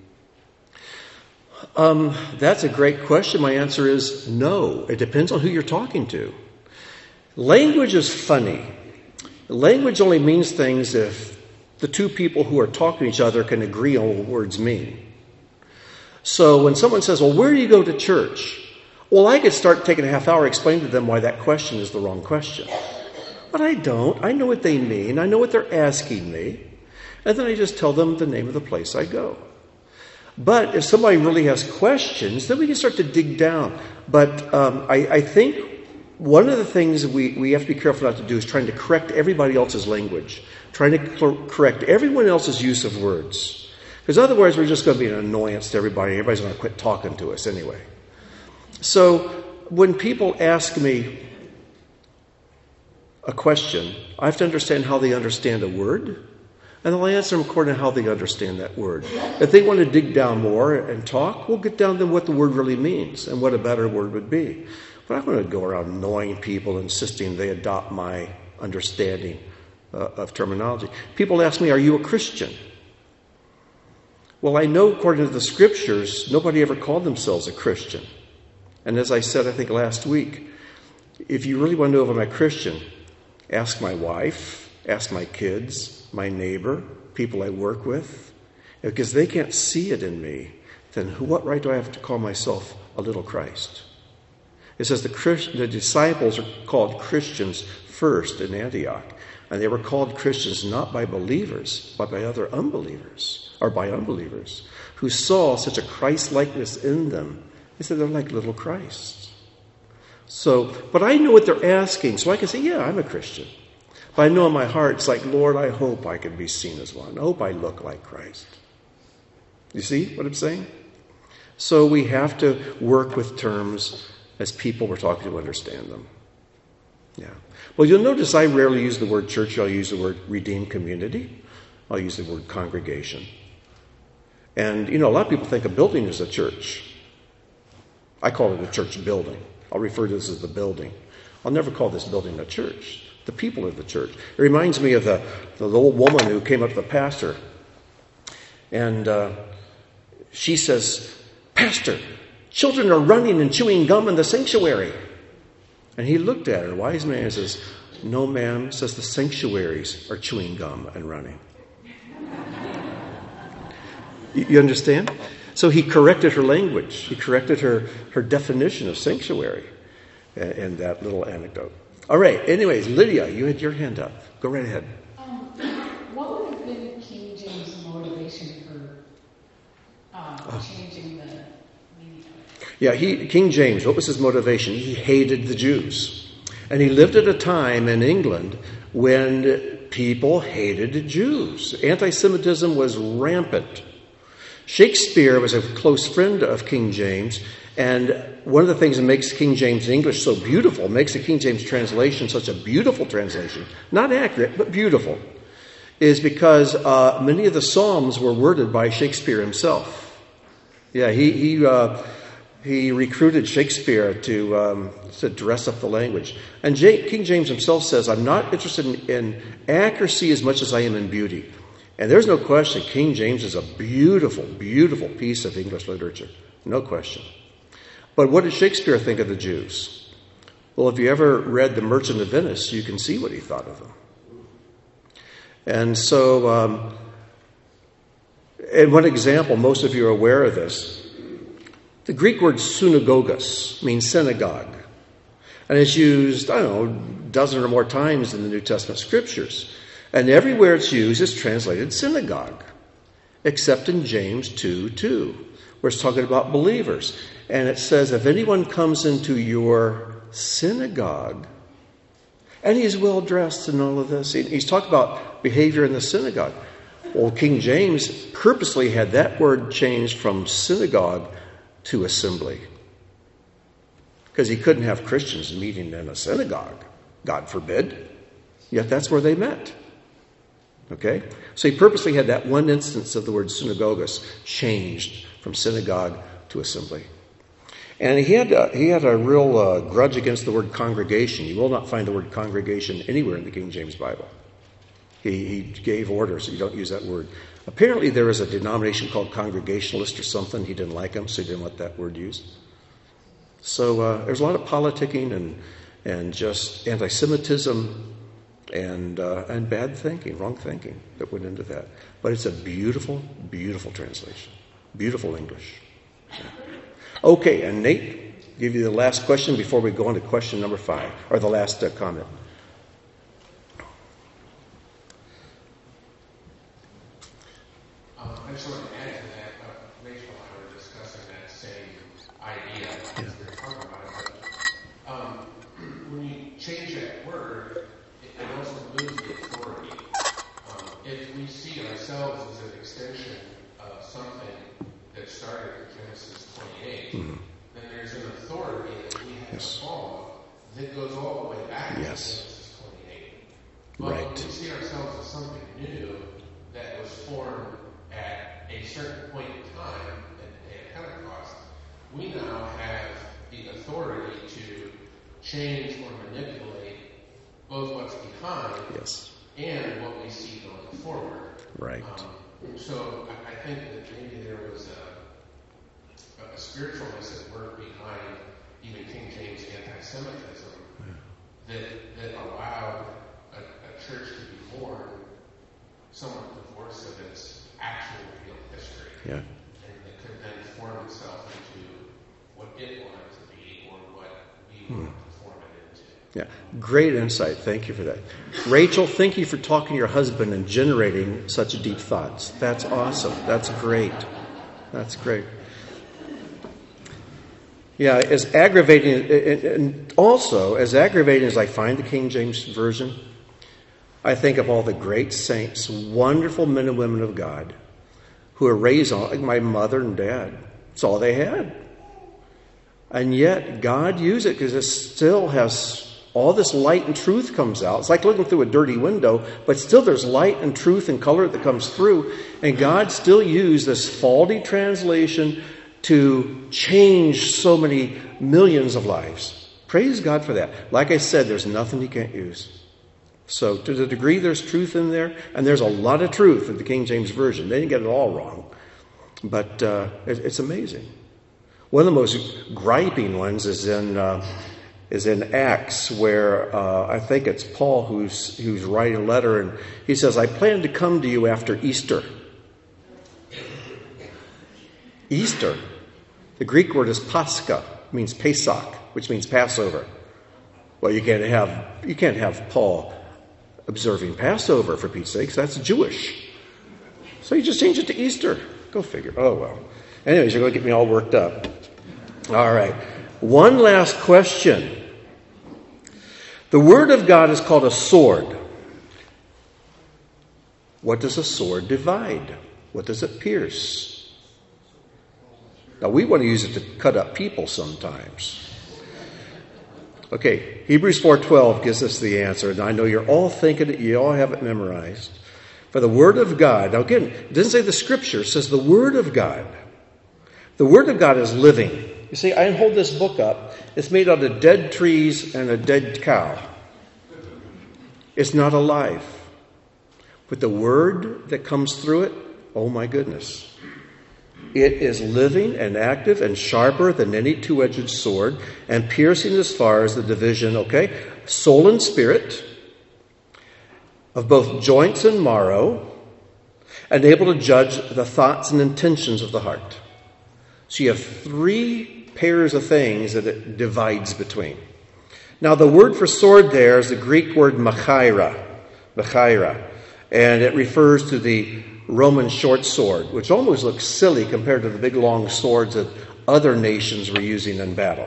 Um, that's a great question. My answer is no. It depends on who you're talking to. Language is funny. Language only means things if the two people who are talking to each other can agree on what words mean. So when someone says, well, where do you go to church? Well, I could start taking a half hour explaining to them why that question is the wrong question. But I don't. I know what they mean. I know what they're asking me. And then I just tell them the name of the place I go. But if somebody really has questions, then we can start to dig down. But um, I, I think one of the things we, we have to be careful not to do is trying to correct everybody else's language, trying to cl- correct everyone else's use of words. Because otherwise we're just going to be an annoyance to everybody. Everybody's going to quit talking to us anyway. So when people ask me a question, I have to understand how they understand a word. And I'll answer them according to how they understand that word. If they want to dig down more and talk, we'll get down to what the word really means and what a better word would be. But I'm going to go around annoying people, insisting they adopt my understanding uh, of terminology. People ask me, are you a Christian? Well, I know according to the scriptures, nobody ever called themselves a Christian. And as I said, I think last week, if you really want to know if I'm a Christian, ask my wife, ask my kids, my neighbor, people I work with. Because they can't see it in me, then what right do I have to call myself a little Christ? It says the, Christ, the disciples are called Christians first in Antioch. And they were called Christians not by believers, but by other unbelievers, or by unbelievers, who saw such a Christ-likeness in them. They said they're like little Christ. So, but I know what they're asking, so I can say, yeah, I'm a Christian. But I know in my heart, it's like, Lord, I hope I can be seen as one. I hope I look like Christ. You see what I'm saying? So we have to work with terms as people we're talking to understand them. Yeah. Well, you'll notice I rarely use the word church. I'll use the word redeemed community. I'll use the word congregation. And, you know, a lot of people think a building is a church. I call it a church building. I'll refer to this as the building. I'll never call this building a church. The people of the church. It reminds me of the, the old woman who came up to the pastor. And uh, she says, Pastor, children are running and chewing gum in the sanctuary. And he looked at her, wise man, and says, no, ma'am, says the sanctuaries are chewing gum and running. You, you understand? So he corrected her language. He corrected her, her definition of sanctuary in, in that little anecdote. All right. Anyways, Lydia, you had your hand up. Go right ahead. Um, what would have been King James' motivation for um, oh. changing the meaning of it? Yeah, he, King James, what was his motivation? He hated the Jews. And he lived at a time in England when people hated Jews. Anti-Semitism was rampant. Shakespeare was a close friend of King James, and one of the things that makes King James English so beautiful, makes the King James translation such a beautiful translation, not accurate, but beautiful, is because uh, many of the Psalms were worded by Shakespeare himself. Yeah, he he uh, he recruited Shakespeare to um, to dress up the language. And J- King James himself says, I'm not interested in, in accuracy as much as I am in beauty. And there's no question King James is a beautiful, beautiful piece of English literature. No question. But what did Shakespeare think of the Jews? Well, if you ever read The Merchant of Venice, you can see what he thought of them. And so, um, and one example, most of you are aware of this. The Greek word synagogus means synagogue. And it's used, I don't know, a dozen or more times in the New Testament scriptures. And everywhere it's used, it's translated synagogue, except in James two two, where it's talking about believers. And it says, if anyone comes into your synagogue, and he's well dressed and all of this, he's talking about behavior in the synagogue. Well, King James purposely had that word changed from synagogue to assembly, because he couldn't have Christians meeting in a synagogue, God forbid. Yet that's where they met. Okay? So he purposely had that one instance of the word synagogus changed from synagogue to assembly. And he had a, he had a real uh, grudge against the word congregation. You will not find the word congregation anywhere in the King James Bible. He, he gave orders that you don't use that word. Apparently there is a denomination called Congregationalist or something. He didn't like them, so he didn't want that word used. So uh, there's a lot of politicking and, and just anti-Semitism and uh, and bad thinking, wrong thinking that went into that. But it's a beautiful, beautiful translation. Beautiful English. Yeah. Okay, and Nate, give you the last question before we go on to question number five, or the last uh, comment. Um, I just wanted to add to that. Uh, Rachel and I were discussing that same idea as we were talking about it. But um, when you change that word, it also moves the authority. Um, if we see ourselves as an extension of something that started in Genesis twenty-eight, mm-hmm. then there's an authority that we have yes. to follow that goes all the way back yes. to Genesis twenty-eight. But right. when we see ourselves as something new that was formed at a certain point in time at Pentecost, we now have the authority to change or manipulate both what's behind yes. and what we see going forward. Right. Um, so I, I think that maybe there was a, a spiritualness at work behind even King James anti-Semitism yeah. that that allowed a, a church to be born somewhat divorced of its actual real history. Yeah. And it could then form itself into what it wanted to be or what we hmm. wanted to form it into. Yeah, great insight. Thank you for that. Rachel, thank you for talking to your husband and generating such deep thoughts. That's awesome. That's great. That's great. Yeah, as aggravating, and also as aggravating as I find the King James Version, I think of all the great saints, wonderful men and women of God, who are raised on, like my mother and dad. It's all they had. And yet God used it because it still has all this light and truth comes out. It's like looking through a dirty window, but still there's light and truth and color that comes through. And God still used this faulty translation to change so many millions of lives. Praise God for that. Like I said, there's nothing He can't use. So to the degree there's truth in there, and there's a lot of truth in the King James Version. They didn't get it all wrong. But uh, it, it's amazing. One of the most griping ones is in uh, is in Acts, where uh, I think it's Paul who's who's writing a letter, and he says, I plan to come to you after Easter. Easter. The Greek word is Pascha, means Pesach, which means Passover. Well, you can't have you can't have Paul observing Passover, for Pete's sakes. That's Jewish. So you just change it to Easter. Go figure. Oh, well. Anyways, you're going to get me all worked up. All right. One last question. The Word of God is called a sword. What does a sword divide? What does it pierce? Now, we want to use it to cut up people sometimes. Okay, Hebrews four twelve gives us the answer, and I know you're all thinking it, you all have it memorized. For the Word of God, now again, it doesn't say the Scripture, it says the Word of God. The Word of God is living. You see, I hold this book up. It's made out of dead trees and a dead cow. It's not alive. But the Word that comes through it, oh my goodness. It is living and active and sharper than any two-edged sword, and piercing as far as the division, okay, soul and spirit, of both joints and marrow, and able to judge the thoughts and intentions of the heart. So you have three pairs of things that it divides between. Now the word for sword there is the Greek word machaira, machaira, and it refers to the Roman short sword, which almost looks silly compared to the big long swords that other nations were using in battle.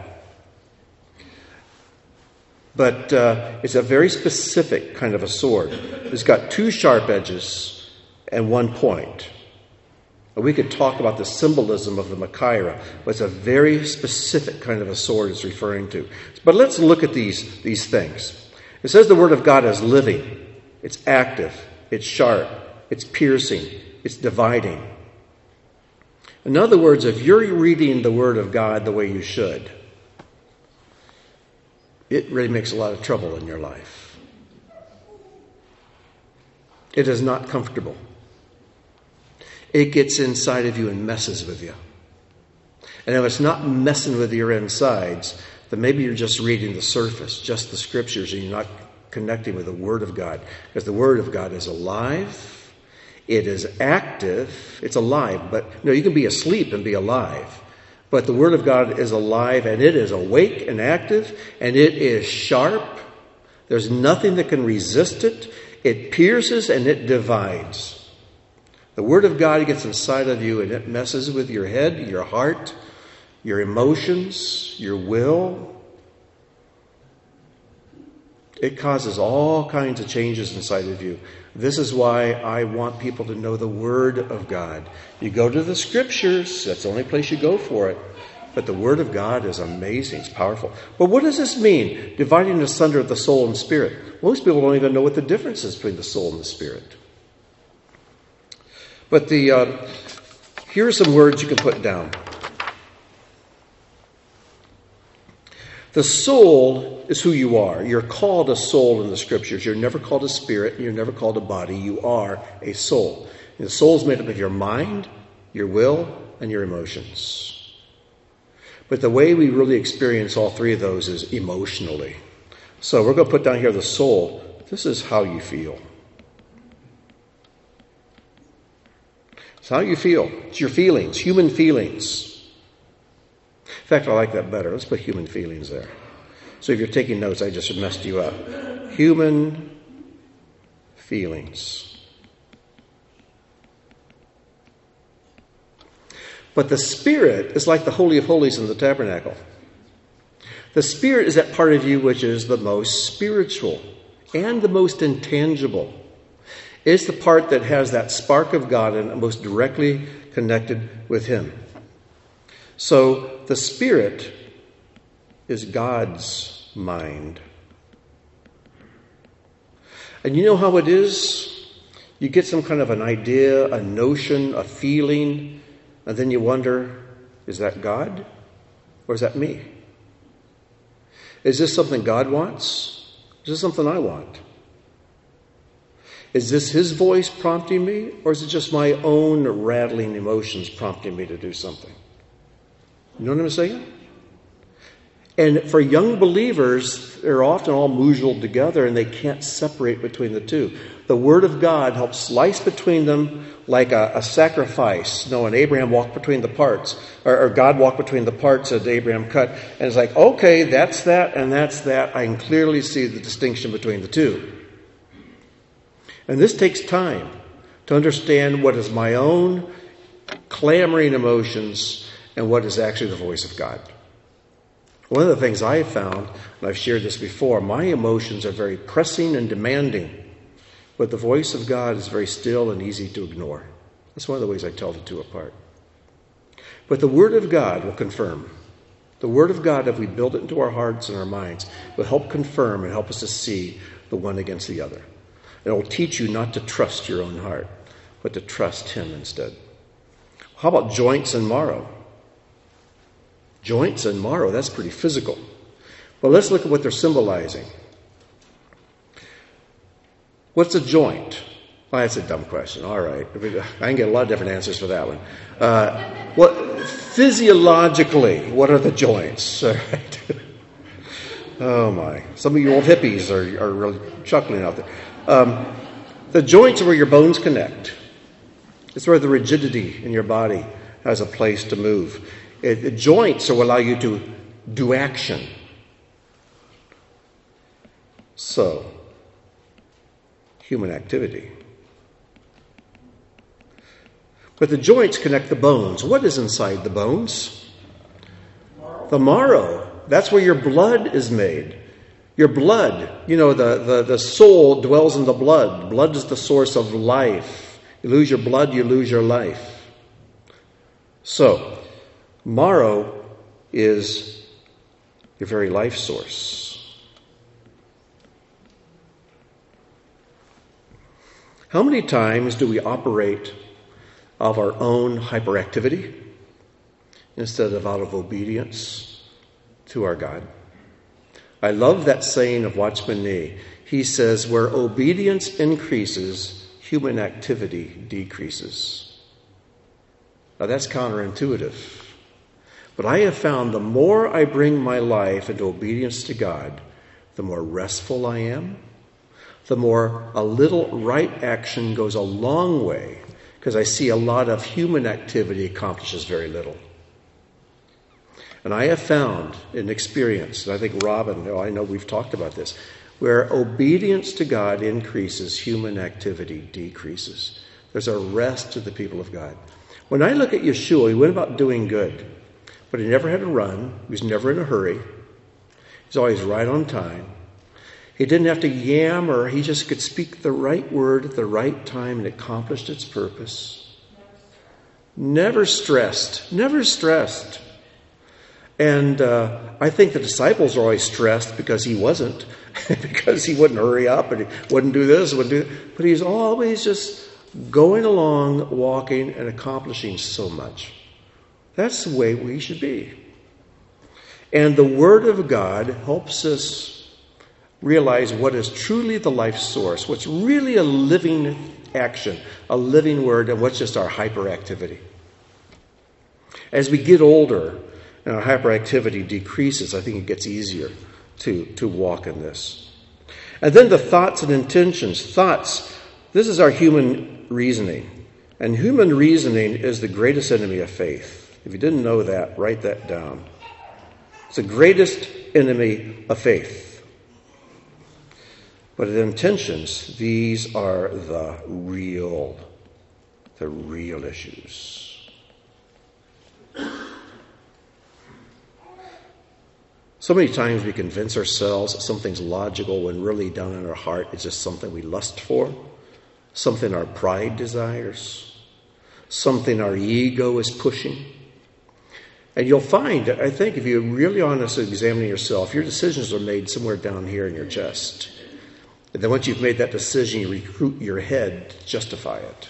But uh, it's a very specific kind of a sword. It's got two sharp edges and one point. We could talk about the symbolism of the machaira, but it's a very specific kind of a sword it's referring to. But let's look at these, these things. It says the Word of God is living. It's active. It's sharp. It's piercing. It's dividing. In other words, if you're reading the Word of God the way you should, it really makes a lot of trouble in your life. It is not comfortable. It gets inside of you and messes with you. And if it's not messing with your insides, then maybe you're just reading the surface, just the Scriptures, and you're not connecting with the Word of God. Because the Word of God is alive. It is active. It's alive. But you know, you can be asleep and be alive. But the Word of God is alive, and it is awake and active, and it is sharp. There's nothing that can resist it. It pierces and it divides. The Word of God gets inside of you and it messes with your head, your heart, your emotions, your will. It causes all kinds of changes inside of you. This is why I want people to know the Word of God. You go to the Scriptures, that's the only place you go for it. But the Word of God is amazing, it's powerful. But what does this mean? Dividing asunder the soul and spirit. Most people don't even know what the difference is between the soul and the spirit. But the uh, here are some words you can put down. The soul is who you are. You're called a soul in the Scriptures. You're never called a spirit. You're never called a body. You are a soul. And the soul is made up of your mind, your will, and your emotions. But the way we really experience all three of those is emotionally. So we're going to put down here the soul. This is how you feel. It's how you feel. It's your feelings, human feelings. In fact, I like that better. Let's put human feelings there. So if you're taking notes, I just messed you up. Human feelings. But the Spirit is like the Holy of Holies in the tabernacle. The Spirit is that part of you which is the most spiritual and the most intangible. It's the part that has that spark of God and most directly connected with Him. So the Spirit is God's mind. And you know how it is? You get some kind of an idea, a notion, a feeling, and then you wonder, is that God or is that me? Is this something God wants? Is this something I want? Is this His voice prompting me, or is it just my own rattling emotions prompting me to do something? You know what I'm saying? And for young believers, they're often all moozled together and they can't separate between the two. The Word of God helps slice between them like a, a sacrifice. You know, when Abraham walked between the parts, or, or God walked between the parts that Abraham cut. And it's like, okay, that's that and that's that. I can clearly see the distinction between the two. And this takes time to understand what is my own clamoring emotions and what is actually the voice of God. One of the things I have found, and I've shared this before, my emotions are very pressing and demanding, but the voice of God is very still and easy to ignore. That's one of the ways I tell the two apart. But the Word of God will confirm. The Word of God, if we build it into our hearts and our minds, will help confirm and help us to see the one against the other. It will teach you not to trust your own heart, but to trust Him instead. How about joints and marrow? Joints and marrow, that's pretty physical. But let's look at what they're symbolizing. What's a joint? Well, that's a dumb question. All right. I can get a lot of different answers for that one. Uh, what physiologically, what are the joints? All right. Oh, my. Some of you old hippies are, are really chuckling out there. Um, the joints are where your bones connect. It's where the rigidity in your body has a place to move. It, it, joints will allow you to do action. So, human activity. But the joints connect the bones. What is inside the bones? The marrow. That's where your blood is made. Your blood, you know, the, the, the soul dwells in the blood. Blood is the source of life. You lose your blood, you lose your life. So, marrow is your very life source. How many times do we operate of our own hyperactivity instead of out of obedience to our God? I love that saying of Watchman Nee. He says, where obedience increases, human activity decreases. Now that's counterintuitive. But I have found the more I bring my life into obedience to God, the more restful I am, the more a little right action goes a long way, because I see a lot of human activity accomplishes very little. And I have found in experience, and I think Robin, I know we've talked about this, where obedience to God increases, human activity decreases. There's a rest to the people of God. When I look at Yeshua, he went about doing good, but he never had to run. He was never in a hurry. He's always right on time. He didn't have to yammer. He just could speak the right word at the right time and it accomplished its purpose. Never stressed. Never stressed. And uh, I think the disciples are always stressed because he wasn't, because he wouldn't hurry up and he wouldn't do this, wouldn't do that. But he's always just going along, walking, and accomplishing so much. That's the way we should be. And the Word of God helps us realize what is truly the life source, what's really a living action, a living Word, and what's just our hyperactivity. As we get older, and our hyperactivity decreases, I think it gets easier to, to walk in this. And then the thoughts and intentions. Thoughts, this is our human reasoning. And human reasoning is the greatest enemy of faith. If you didn't know that, write that down. It's the greatest enemy of faith. But in intentions, these are the real, the real issues. So many times we convince ourselves that something's logical when really down in our heart it's just something we lust for, something our pride desires, something our ego is pushing. And you'll find, I think, if you're really honest in examining yourself, your decisions are made somewhere down here in your chest. And then once you've made that decision, you recruit your head to justify it.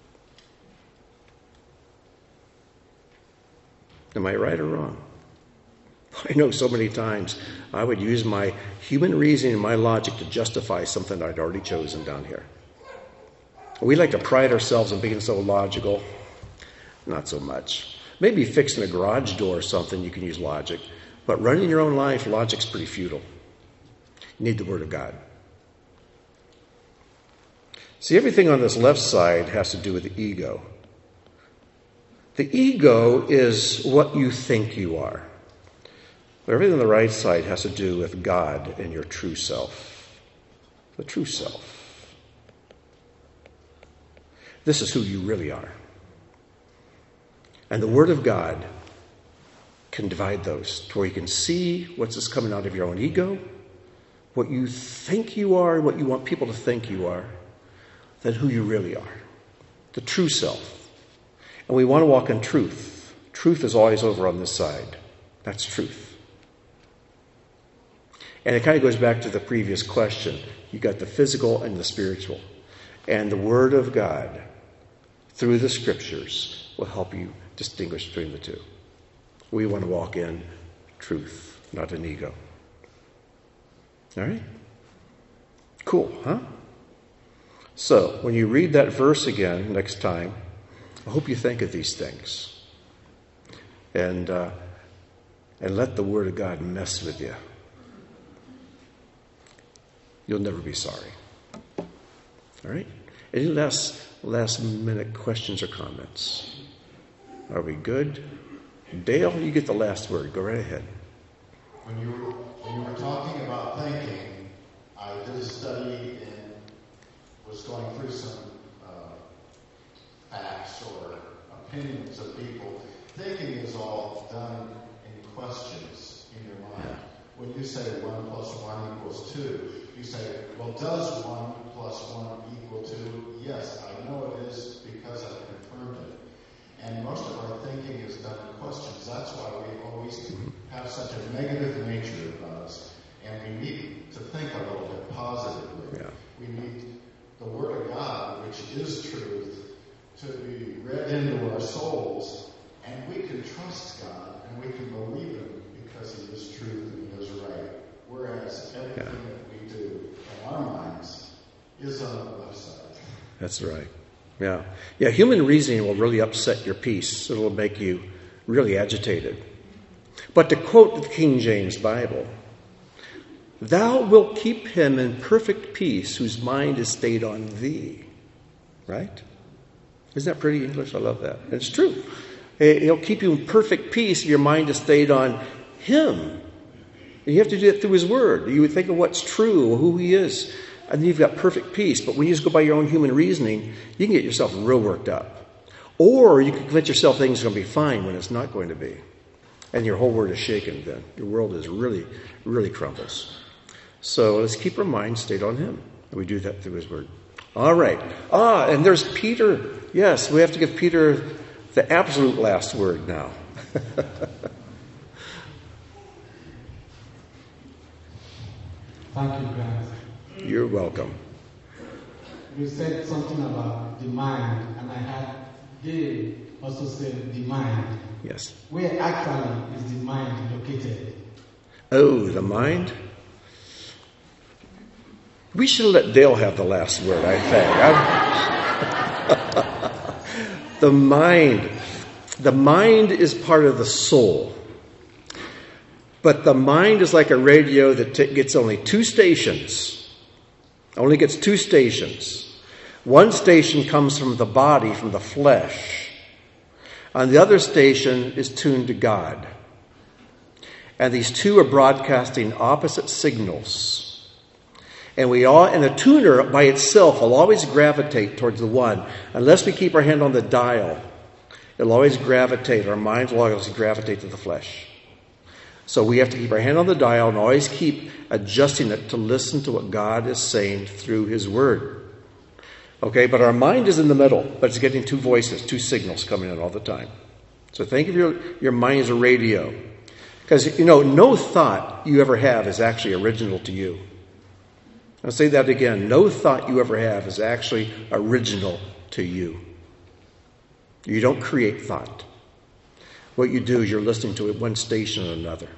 Am I right or wrong? I know so many times I would use my human reasoning and my logic to justify something I'd already chosen down here. We like to pride ourselves on being so logical. Not so much. Maybe fixing a garage door or something, you can use logic. But running your own life, logic's pretty futile. You need the Word of God. See, everything on this left side has to do with the ego. The ego is what you think you are. But everything on the right side has to do with God and your true self. The true self. This is who you really are. And the Word of God can divide those to where you can see what's just coming out of your own ego, what you think you are, and what you want people to think you are, than who you really are. The true self. And we want to walk in truth. Truth is always over on this side. That's truth. And it kind of goes back to the previous question. You got the physical and the spiritual. And the Word of God, through the Scriptures, will help you distinguish between the two. We want to walk in truth, not in ego. All right? Cool, huh? So, when you read that verse again next time, I hope you think of these things. And, uh, and let the Word of God mess with you. You'll never be sorry. All right? Any last, last minute questions or comments? Are we good? Dale, you get the last word. Go right ahead. When you were, when you were talking about thinking, I did a study and was going through some uh, facts or opinions of people. Thinking is all done in questions in your mind. When you say one plus one equals two, you say, well, does one plus one equal two? Yes, I know it is because I confirmed it. And most of our thinking is done in questions. That's why we always have such a negative nature about us. And we need to think a little bit positively. Yeah. We need the Word of God, which is truth, to be read into our souls. And we can trust God and we can believe Him because He is truth and He is right. Whereas everything yeah. that we do in our minds is on the left side. That's right. Yeah. Yeah, human reasoning will really upset your peace. It'll make you really agitated. But to quote the King James Bible, thou wilt keep him in perfect peace whose mind is stayed on thee. Right? Isn't that pretty English? I love that. And it's true. He'll keep you in perfect peace if your mind is stayed on Him. And you have to do it through His Word. You would think of what's true, who He is. And then you've got perfect peace. But when you just go by your own human reasoning, you can get yourself real worked up. Or you can convince yourself things are going to be fine when it's not going to be. And your whole world is shaken then. Your world is really, really crumbles. So let's keep our mind stayed on Him. And we do that through His Word. All right. Ah, and there's Peter. Yes, we have to give Peter the absolute last word now. Thank you, Grant. You're welcome. You said something about the mind, and I had they also said the mind. Yes. Where actually is the mind located? Oh, the mind? We should let Dale have the last word, I think. The mind. The mind is part of the soul. But the mind is like a radio that t- gets only two stations. Only gets two stations. One station comes from the body, from the flesh. And the other station is tuned to God. And these two are broadcasting opposite signals. And we all, and a tuner by itself will always gravitate towards the one. Unless we keep our hand on the dial, it'll always gravitate, our minds will always gravitate to the flesh. So we have to keep our hand on the dial and always keep adjusting it to listen to what God is saying through His Word. Okay, but our mind is in the middle, but it's getting two voices, two signals coming in all the time. So think of your, your mind as a radio. Because, you know, no thought you ever have is actually original to you. I'll say that again. No thought you ever have is actually original to you. You don't create thought. What you do is you're listening to it one station or another.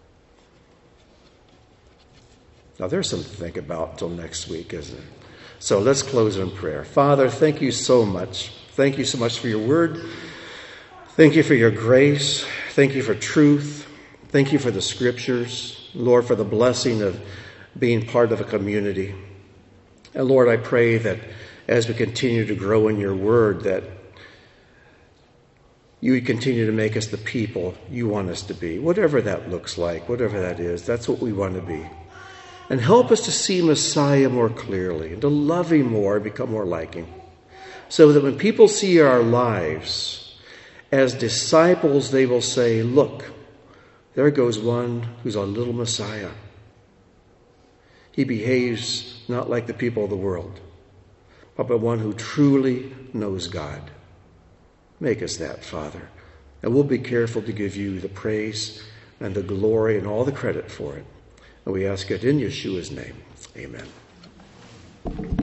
Now, there's something to think about until next week, isn't it? So let's close in prayer. Father, thank you so much. Thank you so much for your word. Thank you for your grace. Thank you for truth. Thank you for the scriptures. Lord, for the blessing of being part of a community. And Lord, I pray that as we continue to grow in your word, that you would continue to make us the people you want us to be. Whatever that looks like, whatever that is, that's what we want to be. And help us to see Messiah more clearly and to love him more and become more like him. So that when people see our lives as disciples, they will say, look, there goes one who's a little Messiah. He behaves not like the people of the world, but one who truly knows God. Make us that, Father. And we'll be careful to give you the praise and the glory and all the credit for it. And we ask it in Yeshua's name. Amen.